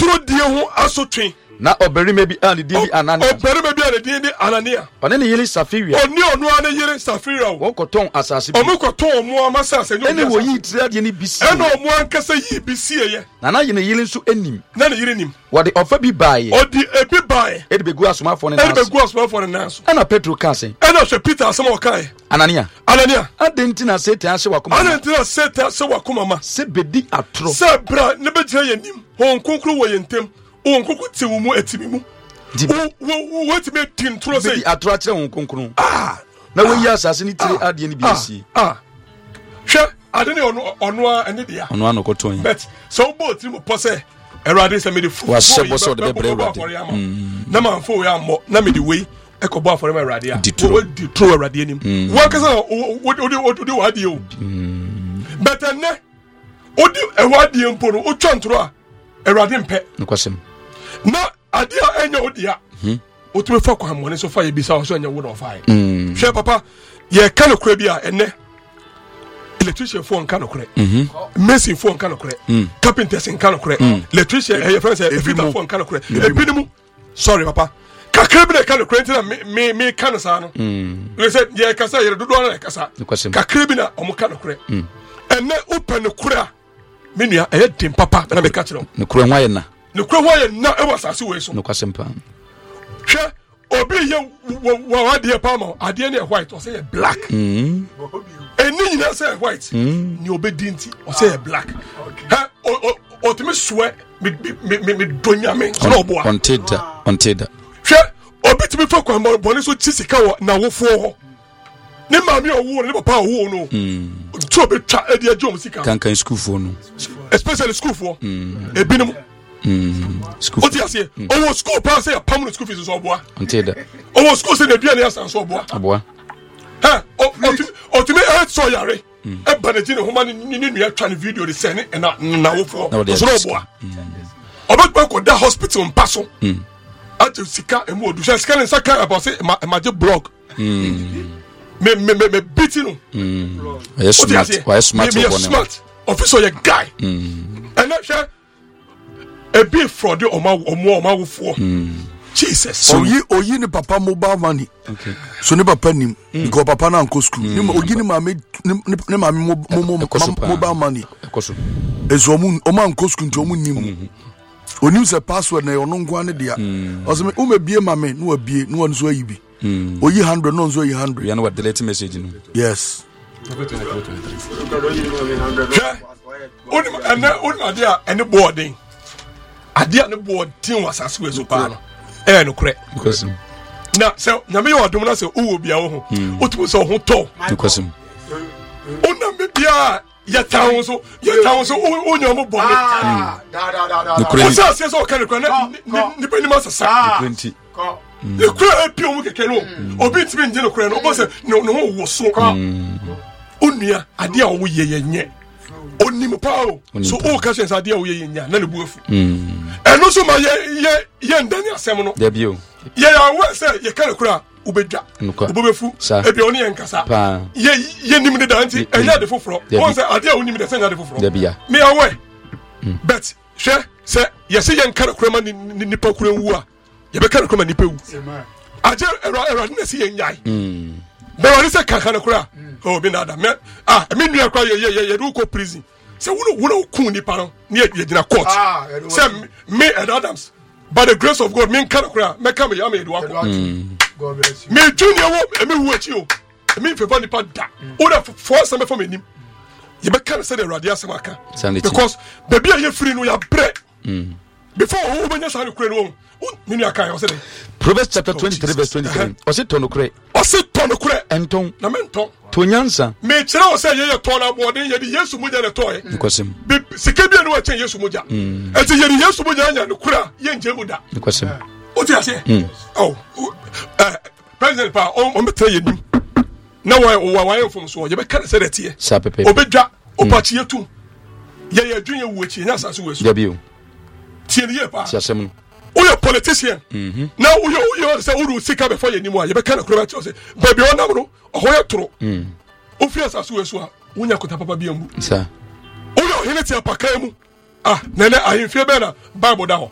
B: na obarima bi a ne din bi Anania ɔne ne yere Safiria
E: ɔne yere Safiria
B: wɔkɔtɔn asase bi
E: ɔmekɔtɔn ɔmo amasase ne
B: ɛne wɔyi tirade ne bisi
E: ɛne ɔmo ankasa yi bisi yɛ
B: na na yene yere nso anim
E: na ne yere nim
B: wɔde ɔfa bi bae ɛde begu asomafo ne nanso ɛna Petro ka sɛ
E: ɛna hwɛ Peter asɛm ɔkae
B: Anania
E: adentina
B: na Satan ahye
E: wakoma ma
B: sɛ bedi atoro
E: sɛ bra ne bɛgyina yɛ nim hɔn konkro wɔ yɛ ntem hɔn konkro te wo mu atimi mu wo atimi tin toro sɛ
B: bedi atoro akyerɛ hɔn konkro na wɔyi asase ne tire adeɛ ne bi asie
E: hwɛ ade ne ɔno a ɛne dia
B: ɔno ano kɔtɔn
E: but sɛ wobɔ tiri mu pɔ sɛ Awurade sɛ mede fu
B: wahyɛ bɔ sɛ ɔde bɛbrɛ Awurade
E: na mamfo wei ammɔ na mede wei ɛkɔbɔ afɔre ma Awurade a di toro Awurade anim wankasa wode wadeɛ o but ɛnnɛ wode ɛwadeɛ mpo no wotwa ntoro a Awurade mpɛ
B: nokwasɛm
E: na adeɛ a ɛnyɛ wodea wotumi fa kwammɔne so fa yɛbisa wo so ɛnyɛ wo na ɔfae hwɛ papa yɛka no kora bi a ɛnnɛ electrician phone nka no korɛ mason phone nka no korɛ carpenters nka no korɛ electrician ɛyɛ friends fitter phone nka no korɛ ebinom sorry papa kakra bi na ka no korɛ ntina me ka no saa no we said yɛ kasa yɛ dodo na kasa kakra bi na ɔmo ka no korɛ ɛnɛ open no korɛ me nua ɛyɛ den papa na me ka kyerɛ
B: no korɛ ho ayɛ na
E: ɛwɔ asase wei so
B: no kwasɛm pa
E: hwɛ obi yɛ wadeɛ pa ma adeɛ ne yɛ white ɔsɛ yɛ black ɛni nyina sɛ white ni obedi nti ɔsɛ yɛ black ha ɔtumi soɛ me donyame ɔna ɔboa
B: ɔnte da
E: hwɛ obi tumi fa kwan bɔne so kyi sika wɔ n'awofoɔ hɔ ne maame ɔwoo no ne papa ɔwoo no nti obɛtwa adi agye ɔm sika
B: kankan schoolfoɔ no
E: especially schoolfoɔ ebinom oti aseɛ ɔwɔ school paa sɛ yɛpam no school fees so ɔboa
B: ɔnte da
E: ɔwɔ school sɛ n'aduane asan so ɔboa ɔtumi ɛsɔ yare ɛba ne gye ne homa ne nua twa ne video de sɛ ne n'awofoɔ ɔsoro ɔboa ɔbɛtuma kɔda hospital mpa so agye sika emu odu hwɛ sika ne nsa ka ɛbɔ sɛ ɛmagye blog me biti no
B: wɔyɛ smart
E: officer yɛ guy ɛnɛ hwɛ ebi fraud ɔmo awofoɔ Jesus
A: so oyi ne papa mobile money so ne papa nim because papa na anko school ne oyi ne maame mobile money eso omo anko school nti omo nim onim se password na ono ngwa ne dia oseme o me bie maame no abie no ono so ayi bi oyi 100 no so ayi 100
B: ya no delete message no
A: yes
E: onim adia ene boarding adia ne boarding wasase we so pa no no korɛ
B: because
E: na sɛ nyame yɛ ɔdom na sɛ uwo bia wo ho otumo sɛ ho tɔ Ona me bia ya town so onyo mo boni.
B: Nokure.
E: Osa se so kan kra na ni pani ma sasa.
B: 20.
E: The kra epio mu keke no. Obi ntimi nje no kra no. Obo se no wo so. Onua ade a wo ye yenye. Onim pao. So o ka sense ade a wo ye yenya na le buafu. Eno so ma ye ndani asem no.
B: There be o.
E: Ye ya we say ye kan kra ubedwa ubefu ebi oni enkasa ye nim de danti enya de foforo won say ade a onim de senya de foforo me awe but she ye say ye nkan kroma ni pa kura wu a ye be kan kroma ni pa wu aje era na say ye nyai be woni say kan kura o bi na da me me nua kwa ye do ko prison say wo ku ni pa no ni ye gina court say me and Adams by the grace of God me nkan kura me come ya me do akọ God bless you. Me junior wo me wu achi o. Me favor ni pa da. O da for some for me nim. You be can say the radio asem aka. Because baby a ye free no ya bre. Before o benya sa no kure no. Me nu aka o say.
B: Proverbs chapter 23 verse 23. O se tono kure.
E: O se tono kure.
B: Enton.
E: Na me enton.
B: To nyansa.
E: Me kira o say ye tono abode ye di Yesu moja na toye.
B: Nkwasem.
E: Sike bia no wa chen Yesu moja. Enti ye di Yesu moja anya no kura ye nje mu da.
B: Nkwasem.
E: O ti ase. Oh. President pa on betre yenim na wa from so ye be kan say that here
B: sa pepe
E: obedwa opachi yetum ye adwunya wu achi nya asase wesu
B: debio
E: tie ye pa
B: ti asem
E: o ye politician na o ye say uru sika be for yenim a ye be kan akro ba say baby onam no o ho ye toro o fi asase wesu a wonya kota papa bia mu
B: sa
E: o ye hene ti apaka mu nene ahemfie be na bible da ho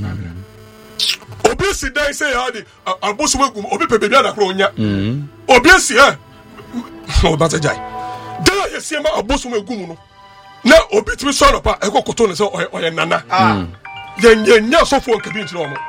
E: obi si dan say ha di abosu magum obi pe bebi adakro onya obi si o ba tajai da ye si ma abosu magum no na obi timi so anopa ekokoto ne say oye nana ye nya so fo nkabi ntiro mo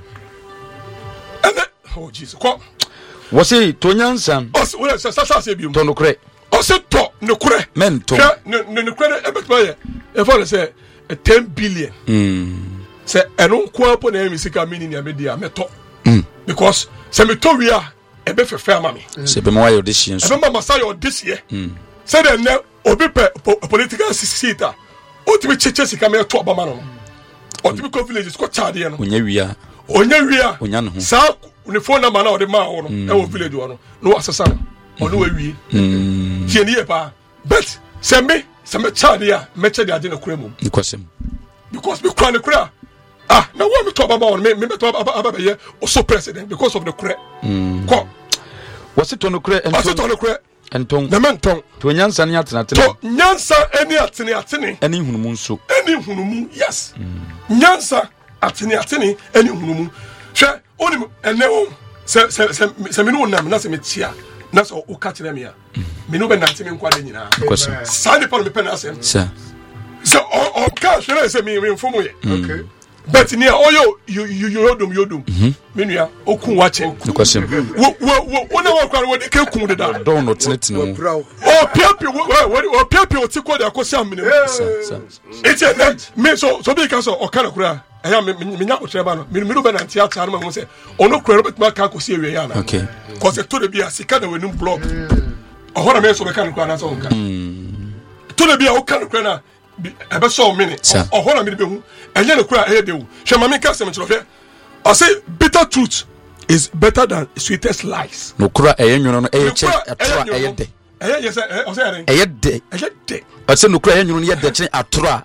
E: oh Jesus ko
B: wo say to nyansa
E: o sa se bi mu
B: to no kure
E: o se to no kure
B: men to
E: no kure e betwa ye e for say 10 billion say eno kwa po na mi sika mini ni amedia meto because say me to wi a e be fefe ama me
B: say be mo audition
E: so e be mama say audition say the ne obi political seat o ti be cheche sika me to obama no o ti be ko villages ko chade no
B: onya wi onya no
E: sa ne phone number na o de ma wo no e wo village wo no asesa no o no wi tie ni e pa but say me chade a me chade ade na kura mum because me kwa ne kura now what me talk about me talk about here also president because of the kure ko
B: was it on the kure enton
E: na menton
B: to nyansa ne atena
E: to nyansa eni atene
B: eni hunumu nso
E: yes nyansa atene eni hunumu hwe onim ene o se me no nam na se me tia na so o ka kire me a me no be nante me nkwade nyina sane pa no me pe na asem so o ka hwe se me mfumu ye okay but near oyo yodum menua okun wa chen wo na wa kwara wo de ke kun de da
B: don no tinetino
E: o piapi o ti ko de akosi amene it's a me so be kan so o kana kura eya me nya o treba no me do be na ntia cha no ma se ono kura robert ma ka akosi ewe ya na
B: okay
E: cause to de bia sika da wenum blog o hora me so be kan kura na so nka to de bia o kana kura na ebe so minute o hora me be hu enye ne kura eyedewu hwe mama ka sem chiro fe I say bitter truth is better than sweetest lies
B: no kura eyenwuno no eyeche atro eyede
E: yes o say
B: eyede o say no kura eyenwuno no yede kire atro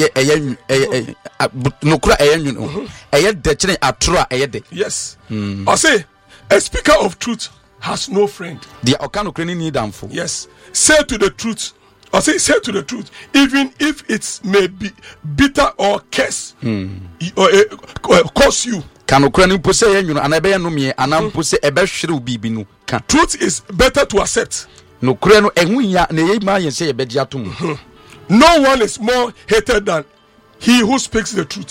B: no kura eyenwuno eyede kire atro eyede
E: yes I say a speaker of truth has no friend
B: the okano kure ni need amfo
E: yes say to the truth I say to the truth, even if it may be bitter or curse, or cause you.
B: Truth
E: is better to accept.
B: No
E: one is more hated than he who speaks the truth.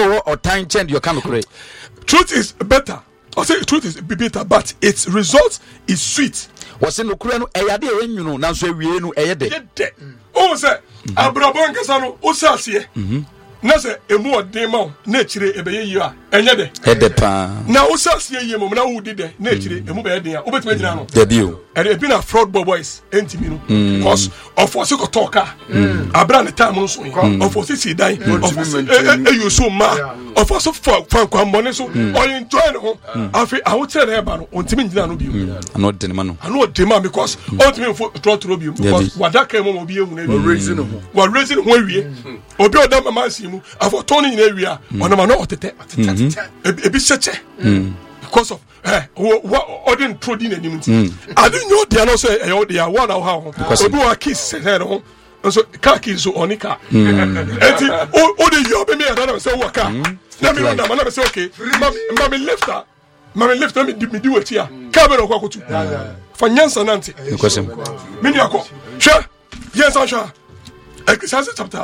E: Truth is better. I say truth is bitter, but its result is sweet.
B: Was in Ukraine, now so we know a day.
E: Oh, sir, Abrabon Casano, Osasie, na se emu odema na chire ebeye yi a enye de
B: pa
E: na usase yi mo na wudi de na chire emu be de a obetime gina no
B: de bio
E: and e be na fraud boys entimi no because of us ko talk abra ne time no so of us si dan of you so ma of us for kwambone so o enjoy no afi a wo tire na e ba no ontimi gina no bio
B: ano de ma no
E: ano de ma because ontimi for trot bio because wadaka mo bi ehu na raising no wa raising ho awie obi odam ma si mu afo toni nyina awie a ona ma no otete ebi cheche because of what didn't throw in any I didn't know they are not say they are one or how obi wa kiss say no so car keys so onika enti o de yo be me na say wo car na me na ma say okay ma me lifter me di what here car be no kwa kotu for nyansa nante
B: kwasem
E: me ni akọ hwe yes asha Ecclesiastes chapter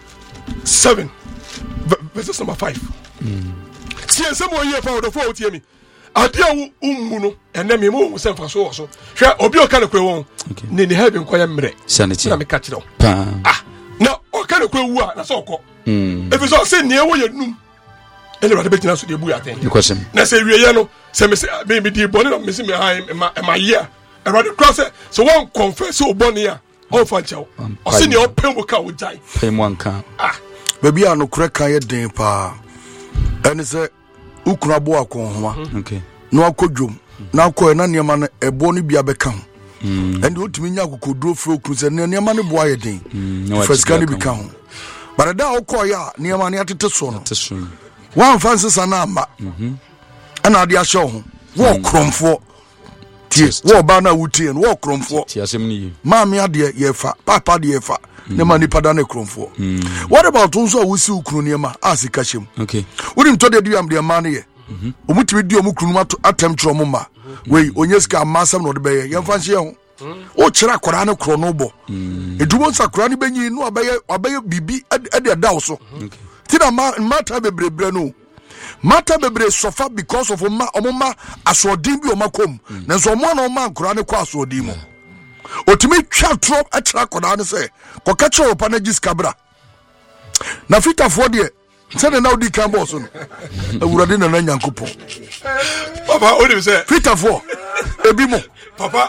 E: 7 verse number 5 see some more here for the 4 tie me adia ummu no ene me mo se mfa so so hwe obi o ka ne kwe won ne ne heaven koye mre
B: sanity
E: na me ka kire
B: pa
E: na o ka ne kwe wu a na so okọ efi so se ne wo ye num ene rade betina so de bu aten
B: kwasem
E: na se wiye no se me di boni no me se me han ma ye e rade cross so one confess o boni a o fa chawo o se ne o pem ka o jai
B: pem wanka
A: baby anu kure kan ye den pa ene se ukura bo akonhoma
B: okay
A: no akodwom na akọ na niam na ebo no bia beka ho ende otimi nya akokoduro fro okuru se niam na bo aye den fasika ni beka ho barada okọ ya niam na atete so no wan fansesa na ama ana ade ahye ho wo kromfo tie wo ba na wutie no wo kromfo
B: tie asem ni
A: maami ade ye fa papa de ye fa ne ma ni pada na kromfo what about unso awusi ukuru niam asika hyem
B: okay
A: wonim to de diam de ma ne ye omutimi di omukuru ma atem kiro mo ma we onyeska masam no de be ye yemfa hye ho o kira kwara ne kro no bo edumo nsa kwara ne benyi no abaye bibi ade da wo so tina mata bebrebre no mata bebre sofa because of omoma asodin bi omakom nanso omo na oma kwara ne kwa asodin mo otimi twa trop a kira kwara ne se ko ka kiro pa na giskabra na fita fo de sene na odi kan boss no awurade na nyankopon
E: papa o de say
A: fita fo ebi mo
E: papa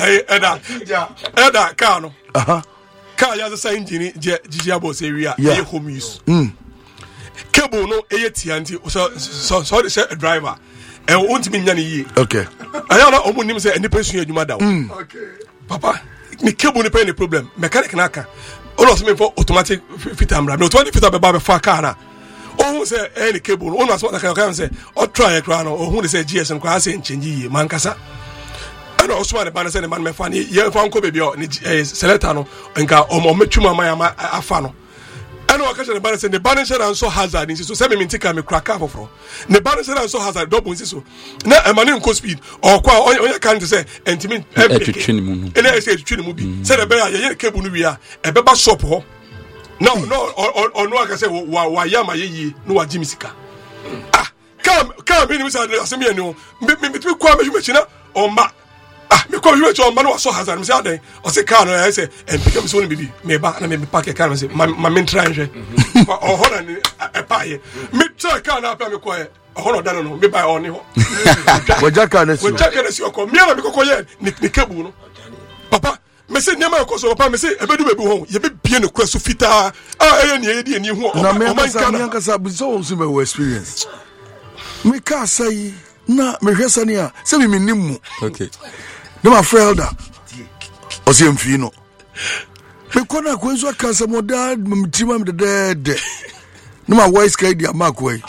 E: eda car no car ya say engine jiji boss area e home use cable no e tianti so the say driver e won't me nyane yi
A: okay
E: aya na omo nim say eni person adwuma da okay papa ni cable ni pe problem mechanic na aka all of me for automatic fit amra me automatic fit be ba for car na oh say any cable oh na so na kan say o try e kra no oh say GSM kwa say change yi man kasa ana osuma de ban say man me fa ni ye fa nko bebi o ni selector no nka o metwuma man afa no ana o ka say ban say the ban say and so hazard so say me mintika me crack for ne ban say and so hazard double so na e man nko speed o kwa onye kan say entimi
B: etwetwe mu no
E: ene say etwetwe mu bi say the be ye cable no wi a e be ba shop ho no no aka say wa yama yeyi no wa jimisika come me ni say asem ye no me kwa me na o ma me kwa me o ma no so hazard me say adan o say car no I say and pick up so no bibi me ba na me park e car me say ma me try hwe o ho na e pa ye me try car na pa me kwa o ho no dan no me buy on ho
A: wajaka na si
E: o ko me na me kokoye ni kebu no papa me say nyama ko so papa me say ebedu bebu ho ye be bie ne kwaso fita ni ye di ani ho
A: na me anka bi so so me experience me ka say na me hwesa ni a say me nim
B: okay
A: no my friend o se mfi no me kona ko zo ka se mo da mtima me de no my voice ka dia makoi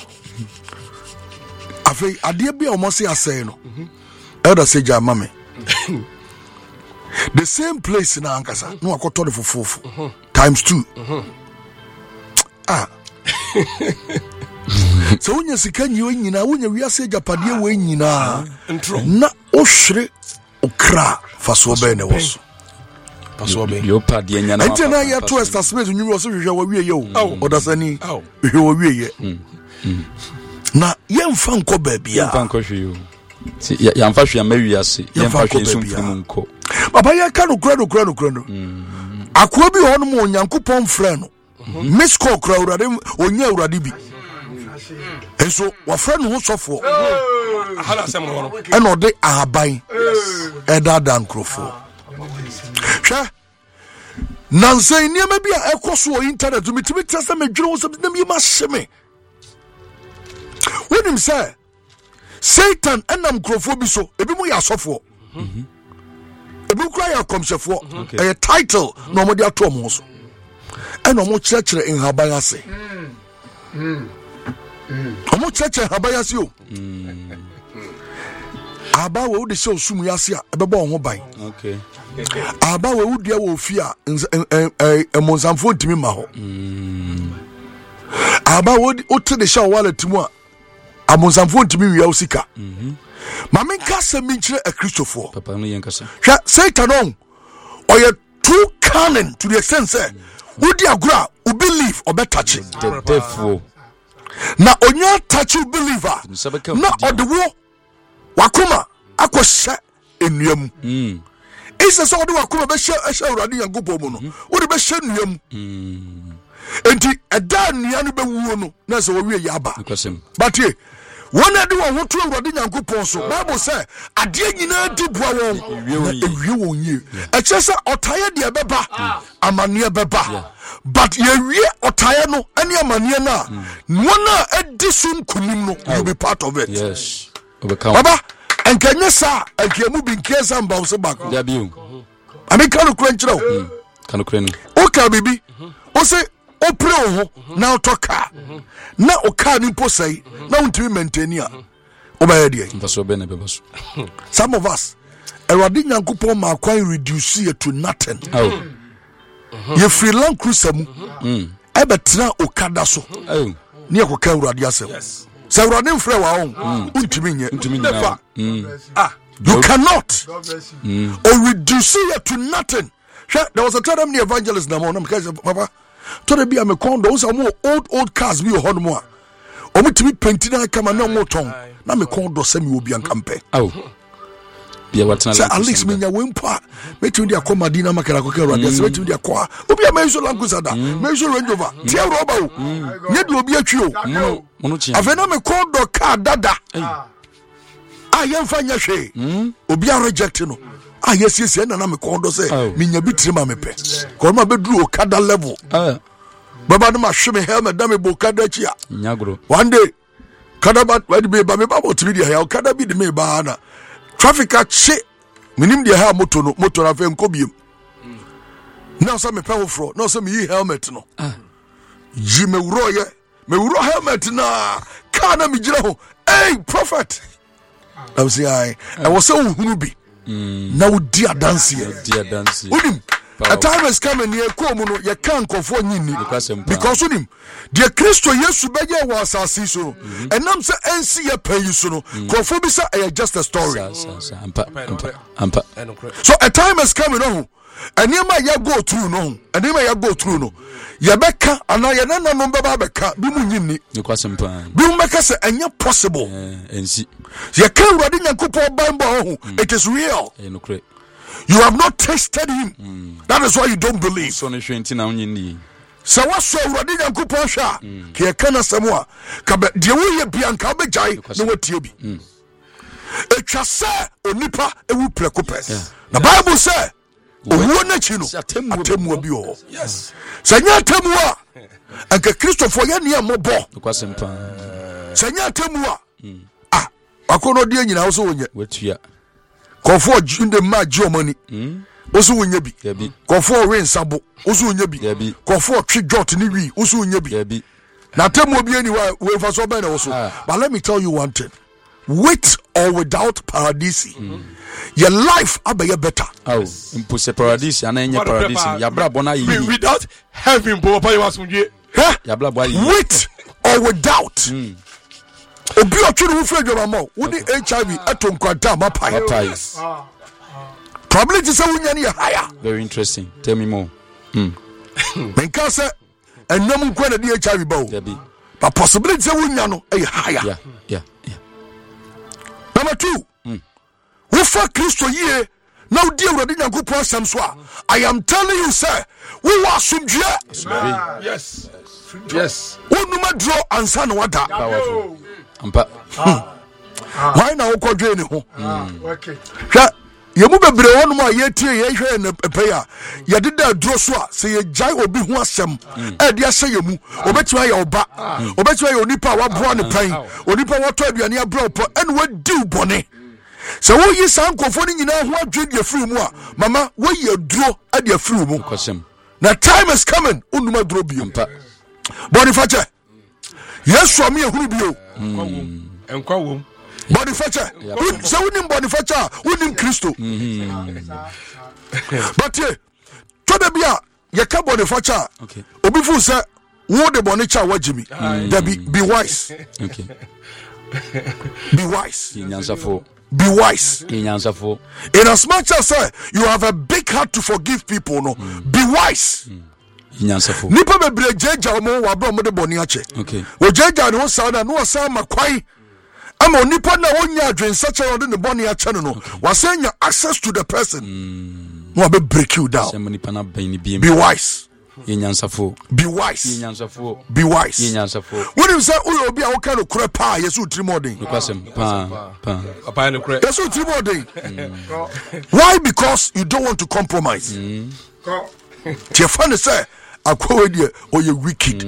A: afei ade bia o mo se asai no elder say ja mame the same place na ankasa no akoto de fofofo times 2 so unya sika nyi nyina unya wiase japade we nyina na ohwere okra faso be ne woso faso be
B: yo pade nya na
A: enti na ya to estasmate nyu so hwehwe wa wie ye o odasani hwehwe wa wie ye na yemfa nko baabia
B: yemfa nko hwe yo ya mfa hwe amawiase yemfa hwe nsumfum nko
A: baba ya ka no kura no akwa bi ho no mo nyankopon frɛ no miss call kra urade onya urade bi enso wafra no sofo
E: hala sem no
A: e no de ahaban e dada nkrofo hwe nanse niam bia ekoso o internet mitimi tesa medwere wo se na mi ma hyeme wonim say Satan enam nkrofo bi so ebi mu ya sofo ebi kura ya komsefo e title no mo de ato mo so e no mo kyerɛkyerɛ nhaban ase omo kyerɛkyerɛ nhaban ase o aba wo de se osum yase a ebeba ho ban aba wo dia wo fi a monsamfo ntimi ma ho aba wo ote de sha wallet mu a amonsamfo ntimi wia osika mame nkasa mi kyerɛ akristofo
B: papa no yen kasa
A: hwa Satan on oye too cunning to the extent say wodi agura u believe or better touch
B: the devil
A: na onya touch you believer na odewo wakoma akɔhyɛ enuam isa so ode wakoma be hyɛ awurade yankopɔ mu no wode be hyɛ nuam enti ɛda nua no be wuo no na sɛ wo wie yaba but ye wona de wo to awurade yankopɔ so bible say ade nyina di boa won ewie won yie ɛkyɛ sɛ ɔtaye de bɛba amane bɛba but ye wie ɔtaye no ane amane na wona adi sum kunim no you be part of it.
B: Yes.
A: Baba enkanye sa enkemu bi nkesa mba wo back
B: ya bi o
A: ami kanu kura nkyerɛ wo
B: kanu kura ni
A: o ka bibi o se o pre o ho na o toka na o ka ni posai na untimi maintain a o ba yɛ de
B: mfaso be na be baso
A: some of us Eradi Nyankopɔn ma kwan reduce it to nothing ye free land cruiser mu ebetra okada so ne akoka Eradi asem say Eradi mfrɛ wa on untimi nye never you cannot or reduce it to nothing. There was a time the evangelist na mo na mka papa to the be am condo so mo old cars bi ho no mo a o mutimi pentina kama na mo ton na me condo se me obi ankampe
B: bia watna
A: la at least me nya wempa metumi dia ko madina makara ko kero dia se metumi dia ko obi am enso lankusada me enso Range Rover tie roba o nye de obi atwi o
B: mono chi
A: afena me condo car dada yemfa nya hwe obi a reject no yes na me kondo say me nya bi trima me pe ko ma be duru okada level baba no ma hwe me helmet da me bo okada chi a
B: nyagro
A: one day kada ba be ba me ba mo timi dia ya okada bi de me ba na traffic a che minim dia ha moto na fe nko biem na so me pe wo fro na so me yi helmet no ji me wuro helmet na ka na me gira ho hey prophet I was saying, I was so hunubi. Now, dear dance here. A time is coming near Komono, you can't conform because of him. Dear Christo, yes, Subaya was our season, and I'm saying, NC a pay you soon. Conformisa, I just a story. So a time is coming on. And you might go through no, and you might go through no. Yabeka, and I am not Babaka, Bimunini, Bumaka say, and you're possible.
B: And see,
A: you can't run in a couple of bamboo. It is real. You have not tasted him. That is why you don't believe.
B: So,
A: so what's so running a couple of shot? Here can a Samoa. Kabe, dear William Bianca Bejai, no what you be. It just say, Onipa, a whoop precopes. The Bible says. Owona chino atemu bi o yes sanya atemu a anka Christopher ya ne amobo
B: kwasempa
A: sanya atemu a akono die nyina wo so wonye
B: watua
A: kofo junde ma giomani wo so wonye bi kofo we nsabo wo so wonye bi kofo twi jot ni wi wo so wonye bi na atemu bi ani wa we fa so ba na wo so but let me tell you one thing, with or without paradise your life abaya better.
B: Impose paradise and any paradise. Yabra bona yi.
E: Without having papa you asunje.
B: Yabla boy.
A: With or without. Obi otwe wo fre dwama mo. Wo di HIV atom kwanta mapai. Probability say wunya ne higher.
B: Very interesting. Tell me more.
A: Menka say enwam nkwa na di HIV ba o. But possibility say wunya no e higher.
B: Yeah.
A: Number 2. Wofa Kristo yie now dear Awurade Nyankopɔn asɛm so a I am telling you sir we were asomdue.
E: Yes.
A: Wonuma draw ansa na wada.
B: Powerful. Ampa.
A: Why na wokɔdwe ne ho?
E: Okay.
A: Hwɛ yɛmu bebree wɔnom a yɛtie yɛhwɛ ne pɛpɛ a yɛde da aduro so a sɛ yɛgyae obi ho asɛm ɛde ahyɛ yɛ mu obɛtumi ayɛ ɔba obɛtumi ayɛ onipa a waboa ne pan onipa a wɔtɔ aduane abrɛ pɔ ɛne wadi wo bɔne sɛ woyi saa nkɔfoɔ no nyinaa ho adwe de afiri mu a mama woyi aduro de afiri mu na time is coming wonum aduro bio bɔne fakyɛ yesu a meyɛhunu bio
E: Nkwa wom.
A: Body fetcher. So we need body fetcher. We need Christo. But yeah, to the bia ye ka body fetcher.
B: Okay.
A: Obi fu say wo de body cha wajimi. There be wise.
B: Okay.
A: Be wise.
B: Inyansafo.
A: Be wise.
B: Inyansafo.
A: In as much as you have a big heart to forgive people, no, be wise.
B: Inyansafo.
A: Nipa bebre jeja omo wa bro mo de body ache.
B: Okay.
A: O jeja no sa na no sa makwai. Ama onipa na wonya adwen sacha on the body a channel no was saying your access to the person no be break you down. Be wise. Be wise. Be wise. When you say we be a kind of crap pa yesu trimodin. Yesu trimodin. Why? Because you don't want to compromise. Tie fan say akwedi or you wicked.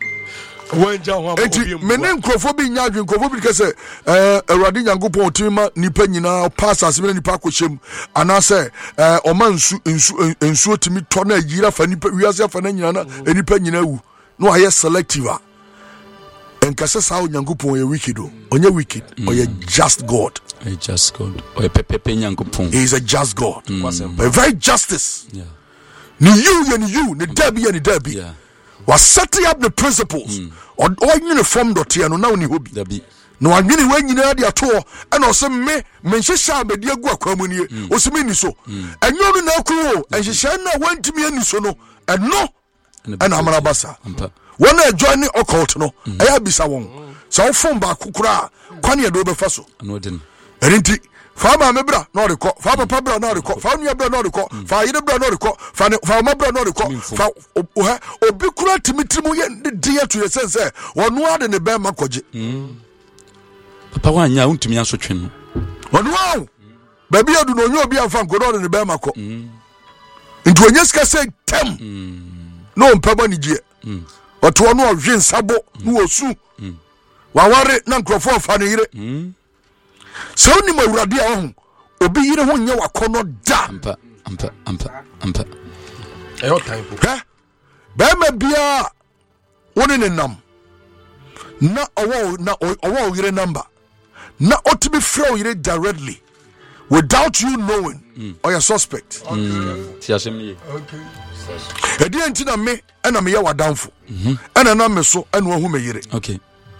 A: Enti menen nkrofo bi nya adwen nkrofo bi kese Awurade Nyankopɔn otima nipa nyina pass asem nipa akohyem anase ɔma nsu otimi tɔ na yira fa nipa wiase fa na nyina na nipa nyina wu no ayɛ selective a enkase sa Nyankopɔn yɛ wicked o onye wicked or yɛ just God.
B: A just God or pepe Nyankopɔn.
A: He is a just God. A very justice. Yeah. Ni you ni derby. Yeah. Was setting up the principles on all uniform dotiano now ni hobi no adwene wa nyina de ato and also me menhyehyɛ abedi agu akwamunie osimi ni so enyo no na akuo enhyehyɛ na wantimi ani so no eno and amara basa wona join occult no eya bisa won so ofom ba kokura kwane e do be fa so erinti fa ma me bra no rekɔ fa papa bra no rekɔ fa nua bra no rekɔ fa yire bra no rekɔ fa ma bra no rekɔ fa obi kura timitirimu ye de ya to yesense wono ade ne be makoje
B: papa wanya untumi asotwe no
A: wono aw ba bia du no nyo obi afa nkodo ne be mako nti onyeska say tem no mpaba ni gie oto wono ohwe nsabo no osu waware na nkrofo fa ne yire so ni Awurade a ho obi yire ho nya wakono da
B: ampa
E: eyo time
A: ba ma bia woni ne nam na owo yire number na otibi frɛ yire directly without you knowing or your suspect
B: tiasemi
E: okay
A: edi enti na me na me ye wadamfo na na me so na ohu me yire
B: okay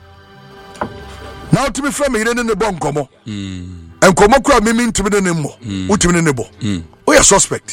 A: now to be from here in the bonkomo and komo kura me ntimi ne mo utimi ne bo we are suspect.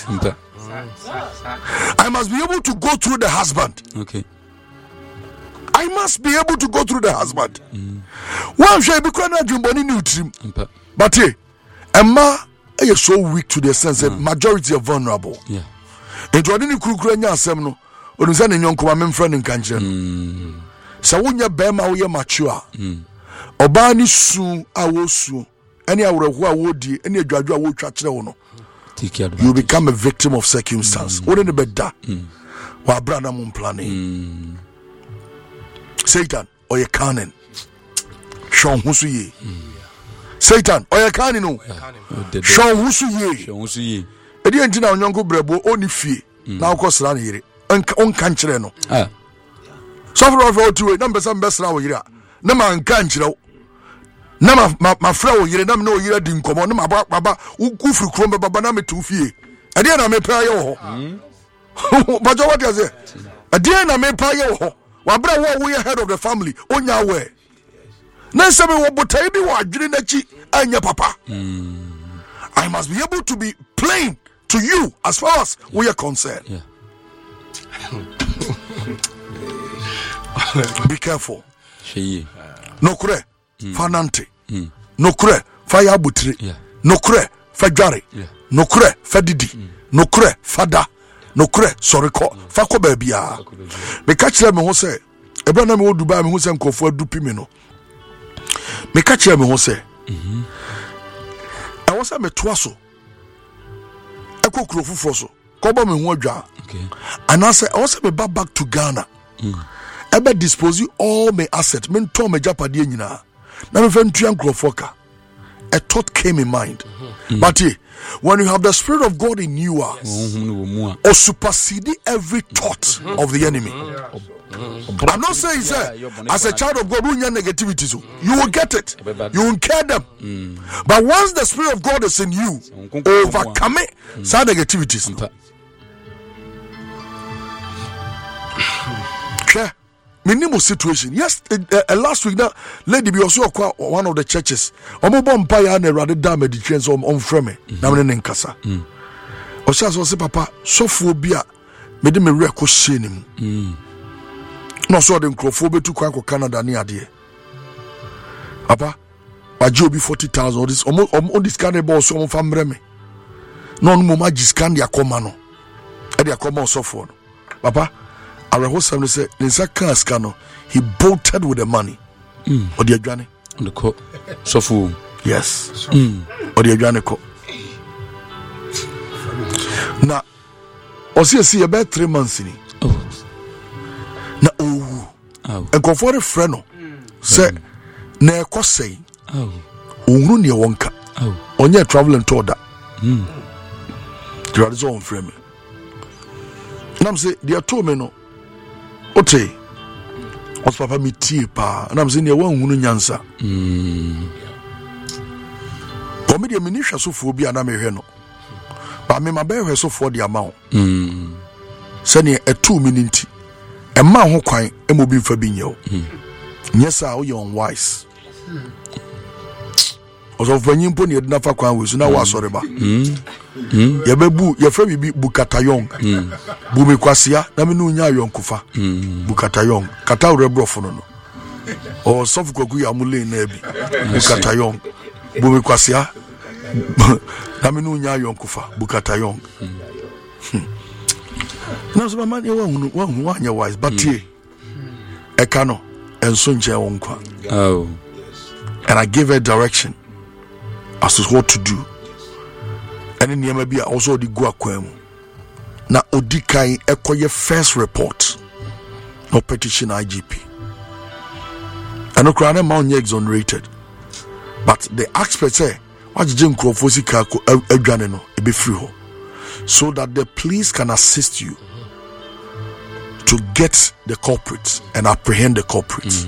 A: I must be able to go through the husband.
B: Okay,
A: I must be able to go through the husband. One shall be quite jumboni new trim, but hey, Emma is so weak to the sense that majority are vulnerable.
B: Yeah,
A: and what any kukuranya semno or Zan and young common friend in Kanjan. So when your bema we are mature. Obani su awosu any awrewa wodi any adwadwa wo twakere wo no you become a victim of circumstance what in the beda wa brother mum planning Satan or your canon Sean husu ye Satan or your canon no Sean husu ye edi entina onyanko brebo oni fie na akosra na yire on kan kire no so for otu na mbesa mbesra wo yire na man kan kire na ma fra wo yire na me no yire di nkomo na ma baba ukufri krom baba na me tu fie ade na me pa ye wo bajo what you say ade na me pa ye wo wa bra wo ye head of the family onya we na se me wo botai bi wo adwene na chi anya papa I must be able to be plain to you as far as we are concerned.
B: Yeah.
A: Be careful.
B: No
A: kure fanante. No kure fire butri. No kure fajare. nokre fadidi nokre fada nokre soriko fako ba bia me ka kire me ho se ebe na me wo Dubai me ho se nkofo adupi me no me ka kire me ho se I was me toaso ekokuro fufuro so ko ba me ho adwa and I say I was me back to Ghana ebe dispose all my asset me to me japade nyina na me fa ntua nkrofo ka a thought came in mind but when you have the Spirit of God in you or supersede every thought of the enemy. I'm not saying as a child of God you have negativity, so you will get it, you will care them, but once the Spirit of God is in you, overcome it, some negativities. Minimum situation. Yes, last week that lady be also one of the churches. Omobom paya na rather damage the chance on frame. Na me nkasa. O sha so say papa sofo bia me de me reko hye nim. No so de nkrofo betu kwa Canada ni ade. Papa waje obi 40,000 this on this kind of boss on famre me. No no ma giscan dia koma no. E dia koma sofo no. Papa Arahosam say Ninsaka Scano, he bolted with the money. Or the Adjani? On the court. So fool. Yes. Or the Adjanico. Now, also see about 3 months in it. Now, and go for a friend. Say, ne say, Ungunia Wonka. On your traveling toward that. You are his own frame. And I'm saying, they are 2 men. Ote os papa mi tie pa na mse ne wan hunu nyansa o me de mini hwasofo bi ana me hwe no ba me mabe hwasofo de ama ho se ne etu mi nti e ma ho kwan e mo bi mfa bi nyew nyesa o ye unwise oso fanyi mpo ne de na fa kwan we so na wa sore ba ye bebu ye fra bi bukatayong bumi kwasia na me no nya yonkufa bukatayong kata rebrofo no o sofu kwagu ya mule na bi bukatayong bumi kwasia na me no nya yonkufa bukatayong na so man ye wa nya wise but e kano enso nje wonkwa and I gave her direction as to what to do. And in Yamabia also the Guaquem. Na Odikai Ekoye first report. No petition IGP. And Ukraine Mount exonerated. But the experts say, what Jim Crofosi Kako Edjaneno, it be free. So that the police can assist you to get the culprits and apprehend the culprits.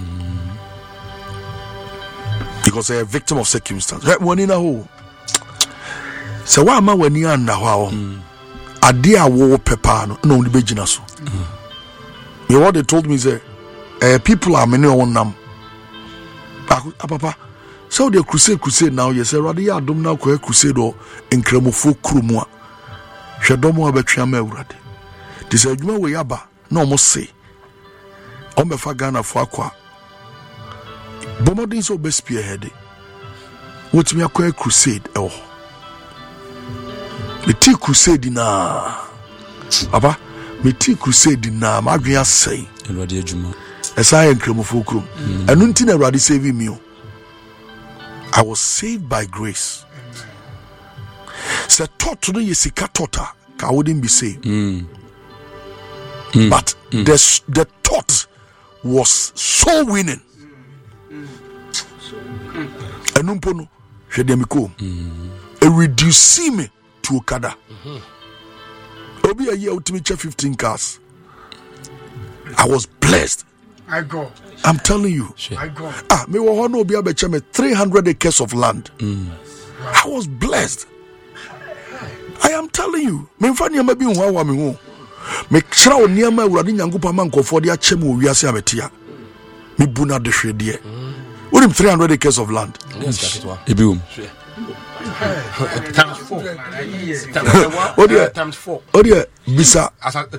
A: Because they are a victim of circumstance. When in a hole. So why am I when you are now? A dear war pepano, no the beginaso. You what they told me is people are many on them. Papa, so the crusade now, yes, rather ya dom now crusade or in cremofo crumwa. Shadomo abetrame urade. This is a way yaba, no more say. On the fagana for aqua. Bomodin so best spearhead. What's me a crusade? Oh, the tea crusade na Papa, me tea crusade na Magria say, and what dear Juma as I am Cremofocrum, and until already saving me. I was saved by grace. Said taught to the Yesika Tota, I wouldn't be saved. But the thought was so winning. Enumpono hwedemiko e reduce me to Okada. Obi a year ultimate 15 cars. I was blessed.
E: I go.
A: I'm telling you.
E: I go.
A: Me wo no obi abeche me 300 acres of land. I was blessed. I am telling you. Me mfa niam bi hu awa me hu. Me kra oniam awurade nyangopa man kofo de ache me owiase abetia. Me buna de hwede. What him 300 acres of land?
B: Yes,
E: Times 4. Times 4.
A: Oh dear, bisa.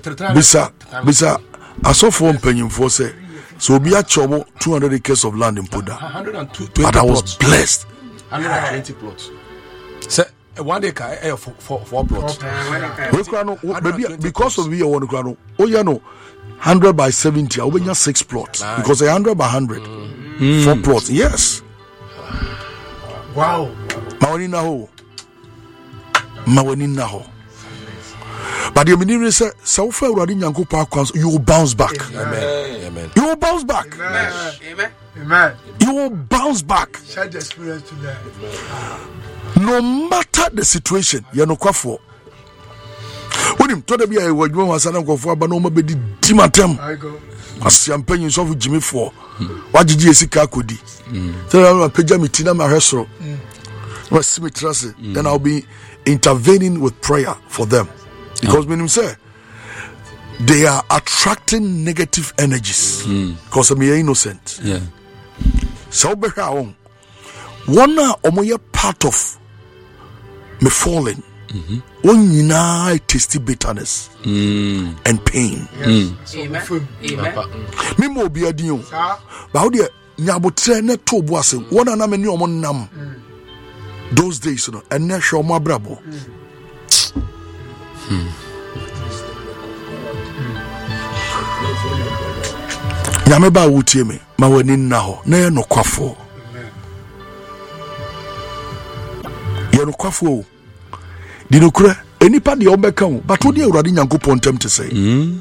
A: I saw for mpanyimfo say so be a chomo 200 acres of land in Poda.
E: 120
A: but I was blessed.
E: 120 plots. Say 1 acre 4 plots.
A: Because of we one krano. Oh yeah no. 100 by 70. I will 6 plots because 100 by 100. 4 plots. Yes.
E: Wow.
A: Mawani na ho. But the ministry said, "So far, you will bounce back. Amen. You will bounce back.
F: Amen.
A: You will bounce back.
F: Share the experience today.
A: No matter the situation, you know what for. When him told me I was going to go for, but no more be dimatem.
F: I go.
A: As champagne you saw with Jimmy for. What did you see? Kakudi. So I pay me tina my restaurant. Was me trust. Then I'll be intervening with prayer for them. Because when him say they are attracting negative energies because I'm innocent.
B: Yeah.
A: So be one omoye part of me falling. One yina tasty bitterness and pain.
F: Amen.
A: Me mo bi adin o. Ba how de nyabotre na to bo ase. One na me ni omo nam. Those days no and na hwe omo abrabo. Nyame ba wutie me ma wani na ho na ye nokwafo. Ye nokwafo. Di nokura enipa de obeka wo but wo de Awurade Nyankopon ntem te sei.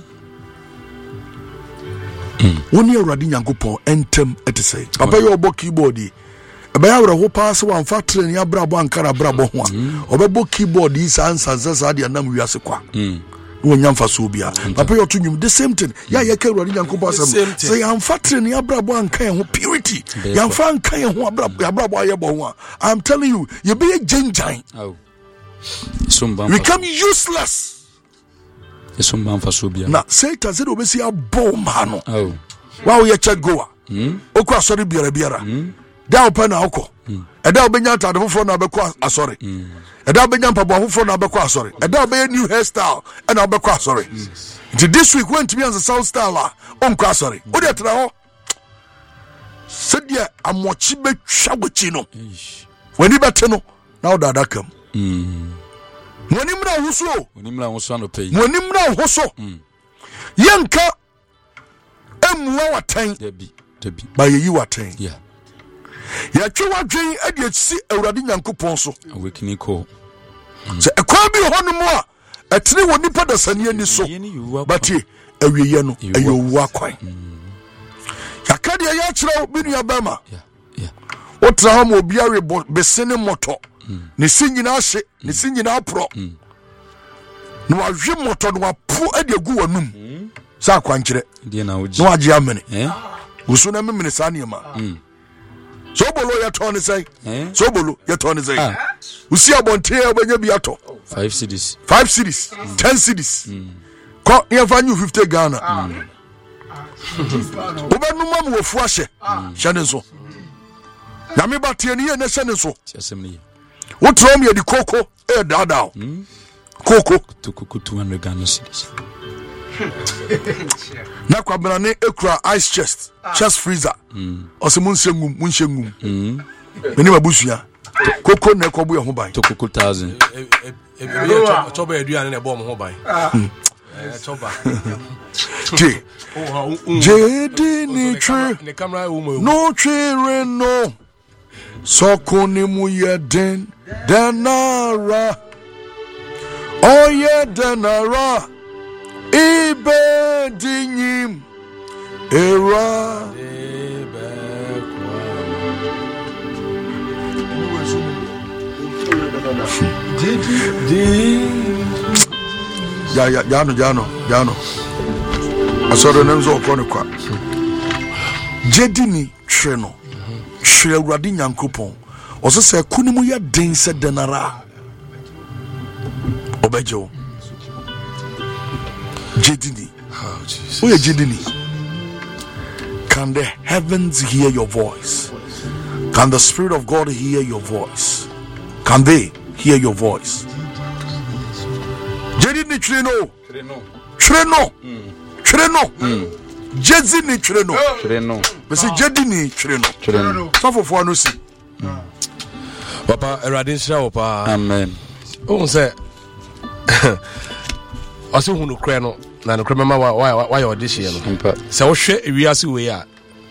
A: Woni Awurade Nyankopon entem ete sei. Papa ye obo keyboard yi. Ebe ya wura ho pass wan fa train ya brabo ankara brabo ho a. Obebo keyboard yi sansa de anam wiase kwa. No nyamfa so bia. Papa ye otu nwum the same thing. Ya ye ka Awurade Nyankopon asem. Say am fa train ya brabo anka ho purity. Ya fa anka ho brabo ayebo ho a. I'm telling you, you be a genjan.
B: Oh.
A: Become useless. Now, Satan said, "Obesi a bomb mano."
B: Oh,
A: wow, you check goa. Oko sorry, biara. Da open na oko. Eda obenya tade fofo na beko asori. Eda obenya mpabo fofo na beko asori. Eda obenya new hairstyle and na beko asori. This week went to be as a sound style onko asori. Odi etra ho. Sedia amochi be twagochi no. When you better no, now that come. Monimra huso
B: no pay.
A: Monimra huso yanka emwa watan
B: debi
A: ba yeyi watan
B: yeah
A: ya twa dwen ade si Awurade Nyankopon so
B: awakening call
A: se ekwa bi hono mu a etene woni pada sane ani so but awiye no ayowu akwan yakade ya kire binu ya bama
B: yeah
A: otra ha mo obi awe besene moto ne sinyina ahye ne sinyina apro no ahwe moto no apu ade agu wanum sa kwankire
B: die na oji
A: no age amene usu na memene sa ne ma so bolo ya to ne sai so bolo ya to ne sai usi abonte abanya bi ato
B: 5 cities
A: 10 cities ko ye fanyu 50 Ghana obanuma mo wofu ahye hyane so na me batie ne ye na hyane so
B: asemi
A: what from you the cocoa dada cocoa
B: to cocoa 200 Ghana cedis
A: na kwa brane ekura ice chest freezer ose munshengum meni mabusua cocoa na ekwa bo ho ban
B: to cocoa 1000
E: toba aduane na bo mo ho ban toba
A: jedi ni tre no chere no sokoni mu yeden denara oye denara ibe dinyim era Jano asoro nemzo okone kwa jedini treno hwe Awurade Nyankopon oso se kunimu ya den se denara obejo jedini oh jedini. Can the heavens hear your voice? Can the Spirit of God hear your voice? Can they hear your voice? Jedini treno jedini treno bese jedini treno so for no see
E: Papa Awurade nhyira wo pa
B: amen
E: o say aso hunu kra no na no kra mama why audition no say wo hwe ewiase we a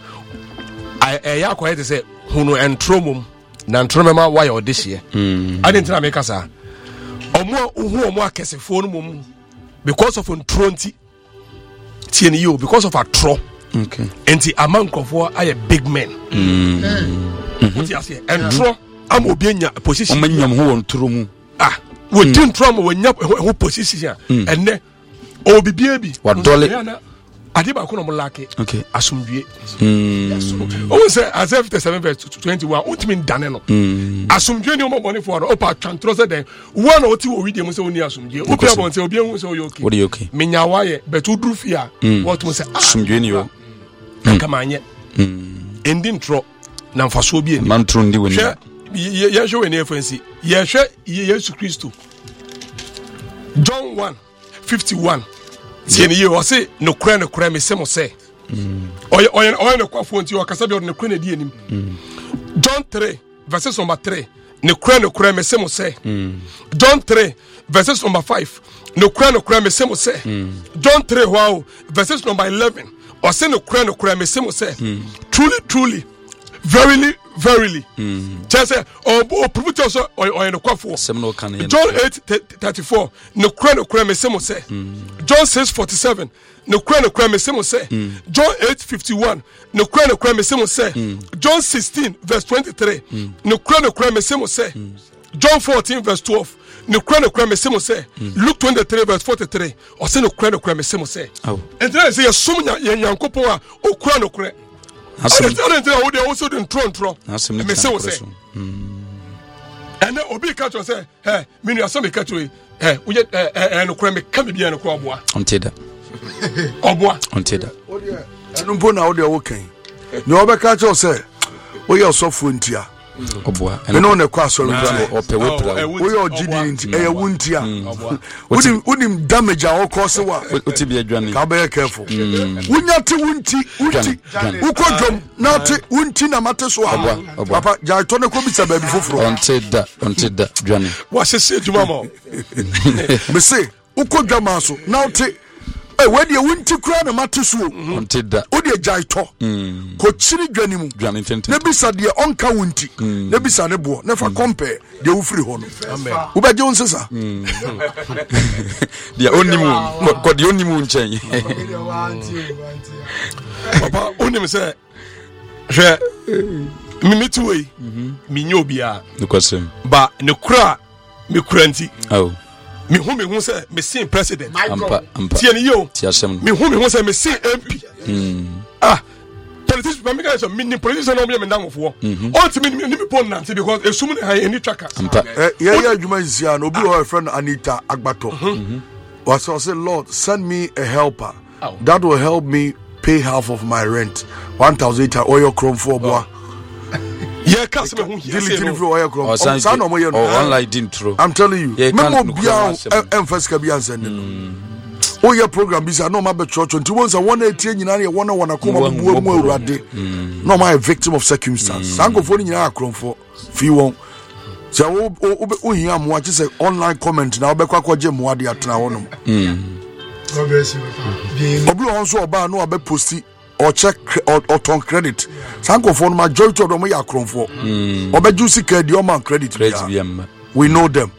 E: ya kwa yete say hunu entromum na entromema why audition ade ntina me kasa omo hu omo akesefo no mum because of entronti tie ni yo because of atro okay enti amankofo aye big men what you say entro am obi anya position
B: omanyam ho ontro mu
E: we tin trauma we nya ho position enne obi bi
B: wadole
E: ade ba ko no lake
B: okay
E: asumdue o say as if 7:21 ultimate dane no asumdue ni o mo boni for no opa twantro say den one o ti wo video mo say oni asumdue obi abon say obi hu say o okay menya waye betu duru fia what mo say
B: asumdue ni yo
E: kama anye ending tro na mfaso bi eni
B: man tro ndi woni
E: ye show eni efansi ye hwe Yesu Kristo John 1:51 tieni ye o say no kra me semo say oye no kwafo nti o kasa bi o no kra na di enim John 3:3 no kra me semo say John 3:5 no kra me semo say John 3 wow verses number 11 o say no kra me semo say truly verily just say o prove us o no kwafo John 8:34 no kra me semo say John 6:47 no kra me semo say John 8:51 no kra me semo say John 16:23 no kra me semo say John 14:12 no kra me semo say Luke 23:43 o say no kra me semo say and then say yesum yankopon a o kra no kra asem they also den tron me say we say and obi catch us say hey me no asem catch we hey we no kra me ka me bia no kra oboa
B: onteda
A: enu mpo na wo de wo kan ni obi catch us say we your sofo ntia
B: oboa
A: me no ne kwa so ntia
B: ope wepra
A: we your gidi ntia e wuntia unim damage a o cause wa
B: otibi adwane
A: ka be careful wunya ti wunti ukodwom na ti wunti na mate so papa ja to ne ko bi sa ba bi foforo
B: onteda dwane
E: wa sese djuma mo
A: me say ukodwama so na ti we de wunti kura na mate so
B: onteda
A: o de jaito ko chiri dwane mu
B: dwane tenten
A: na bisa de onka wunti na bisa ne bo na fa compare de wo free ho no amen wo ba je won sesa
B: dia onimu ko de onimu nchen
E: papa onim say hwe mimitu we mi nyobia
B: nukwasem
E: ba ne kura me kuranti me hu say me sin president
B: ampa
E: tieni yo
B: tiasem
E: me hu say me sin MP politicians me guys so mini politicians no me ndamofo ultimately me pon nanti because esum ne high any tracker
A: ampa yeah adwuma zia no obi our friend Anita Agbato was say Lord send me a helper that will help me pay half of my rent 1,800 oil chrome for boy
E: yeah cast me hu
A: here for oil chrome sa no mo ye no
B: online dintro
A: I'm telling you memo bia emphasize ka bia send no o ye program bi sa no ma be church nti won sa won etie nyina ye won won akoma buo mu awurade no ma a victim of circumstance sankofo ni nyina akromfo fi won so o hia mo ache say online comment na obekwa kwaje mo ade atena wonom
F: God bless you
A: obi on so oba no abe posti or check or ton credit sankofo no majority of them ya akromfo obeju sika di o man credit we know them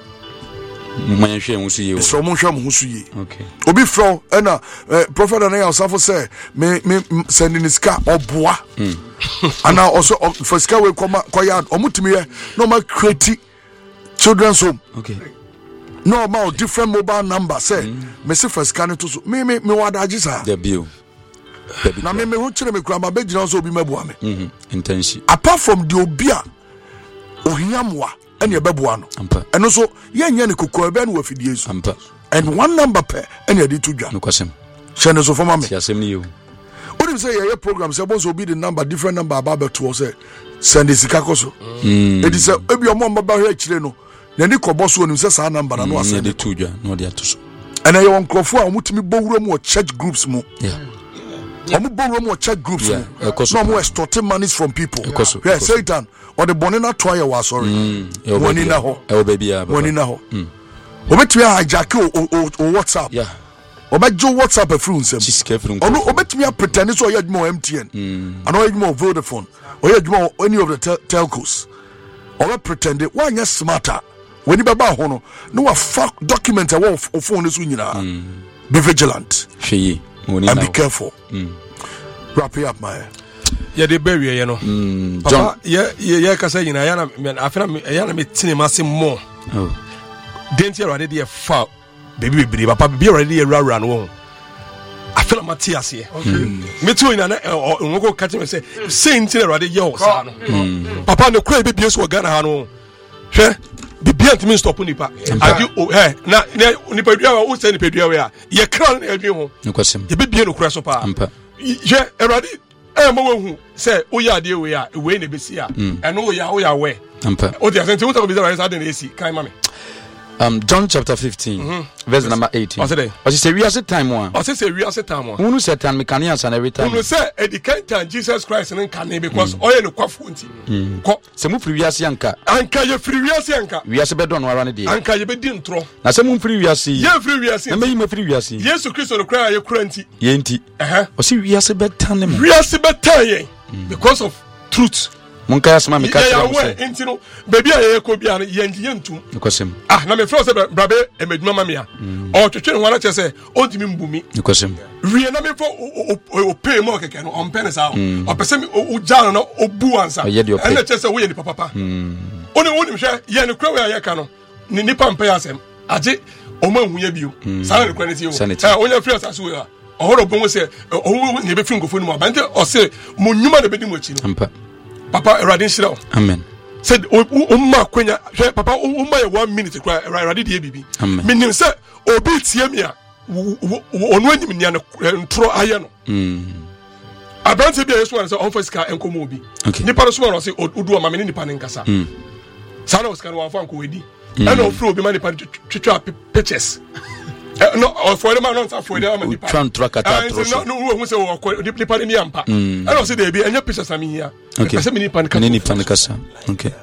B: manhwe enwusu ye
A: so mo hwe mo husu ye
B: okay
A: obi from na prophet and yourself say me sending ska oboa ana also for ska we koya omutimi ye no ma create children's home
B: okay
A: no ma different mobile number say me se for ska to so me wadaji sa
B: the bill
A: na me hu kire me kura ma be gina so obi mabuwa me
B: intention
A: apart from the obia ohiamwa ene beboa no eno so yenye ne kokko ebe na wafidie so and one number per ene dey to dwa
B: no kwasem
A: shene so forma me
B: siasem ni you
A: onim say your program say bonso be the number different number about to say send sika koso e say ebi omo mbaba hwe akire no na ni kobo so onim say sa number na no ase
B: dey to dwa no dey atoso
A: ene ye won krofo a omutimi bowura mu church groups mu Omo borrow more check groups. No more extorting monies from people. Yeah, Satan or the bonina toya was sorry. Money na ho. Money na ho. Obetumi hijack o WhatsApp.
B: Yeah.
A: Obejo WhatsApp e free nsem. Ono obetumi pretend so oyed more MTN. And oyed more Vodafone. Oyed more any of the telcos. Obe pretend it one smarter. When you baba ho no wa fuck document e of phone so nyina. Be vigilant. And be careful. Wrap it up, my.
E: Yeah, they bury you know. Papa, yeah, cause you know, I feel me massive more.
B: Oh.
E: Didn't you already a foul? Baby, papa, be already a run one. I feel like Matthias here. Me too, and go catch him and say, saying to the radio, yo, Papa, no crazy baby, so Ghana, Hano. The beant means stop Nipa. I do, now, Nipa, who send the Pedia, ye can't help you.
B: No question.
E: The baby, no crash of Pampa. Yeah, already. Who say, oh, yeah, dear, we are away in the BCA, and oh, yeah, way. Oh, the sent to be the sudden AC, kind mammy.
B: John chapter 15, verse number 18. But say we are set time one. I say we are set time one. Who said time mechanics and every time?
E: Who say at the kind time Jesus Christ and can because oil no kwafunti.
B: Some previous yanka.
E: Anka ye previous yanka.
B: We are se bedon warane dey.
E: Anka ye bedin tro.
B: Na some previous.
E: Ye previous.
B: Na me previous.
E: Jesus Christ no cry ye kranti.
B: Ye nti. O say we are se betan dem.
E: We are se betan ye because of truth.
B: Monka asma me catch am
E: say ntino baby aye ko bia no ye ntum
B: nkwasem
E: na me fro say brabe emeduma mamia o twetwe ho na che say o ntimi mbumi
B: nkwasem
E: wie na me fo o pay mo keke no on penny sa o pese me o jano no o bu ansa na che say wo ye ni papa oni hwe ye ni kwa we aye ka no ni nipa mpa ya asem age o ma hu ya bio sa na kwa ne ti o onya free asaso we a ohoro bon say o ne be fingofo ni mo ba nte o say mo nyuma na be di mo chi no Papa Radin Shiro.
B: Amen.
E: Said Umma Quenya, Papa Umma 1 minute cry, Radid Baby.
B: Amen.
E: Meaning, sir, obey Tiamia, on when you and throw iron. I don't say this one as an office car and Komobi.
B: Okay.
E: Nippon was say, Udu, my mini Panincasa. Sana was kind of one Kuedi. I know through the money to pictures. No, for the man, for the man. No, who say, the party Yampa. I don't say they be any pictures. I mean, here.
B: Okay.
E: I said, many
B: panicasa. Okay.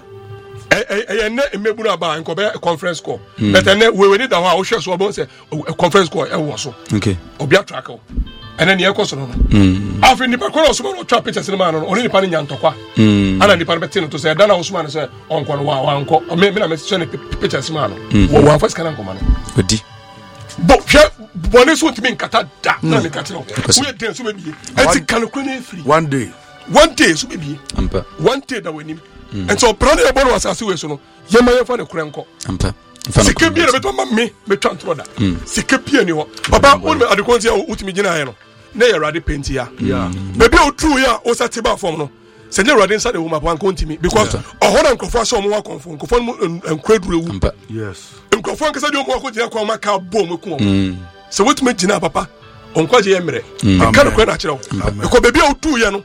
E: I never buy and cover a conference call. But then we need the house, so I won't say a conference call. I was so.
B: Okay.
E: Obia tracker. And then the echo. After the Pacono, so trap pictures in the man, only the Panian Toqua. And the Parmetino to say, Dana Osman said, Uncle, or maybe I'm sending pictures, man. One first can come on. But one is what to mean Kata, not the Catino. We dance to be. I think can free.
A: One day, so maybe. One
E: day that we need. And so, Brother Bono was a suicide. Yamaya for the Cranko. Sikip be a bit of me, me trantroda. Sikip you, Papa, only at the Consia Utimigino. Nay, a radi paintia. Yeah. Maybe true, ya, or Satiba Forno. Send your radin side of woman one continue because a Holland confer some more conform and cradle.
A: Yes.
E: And conform because I don't want to call my cow boom. So what made Gina Papa on Quaji Emre? I can't quite natural. Because baby, oh, 2 years.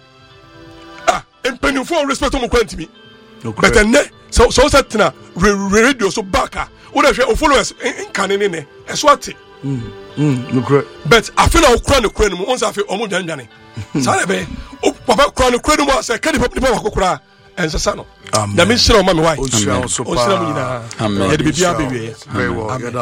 E: And penny for respect on quantity. But then, so that radio so back. What if your followers in canon in a swati? But I feel I'll crown the crane once I feel almost done. Sabe, Papa crown the crane was a candy pop the and Sasano. The mission of Mammy White.
A: Amen.
E: Very well.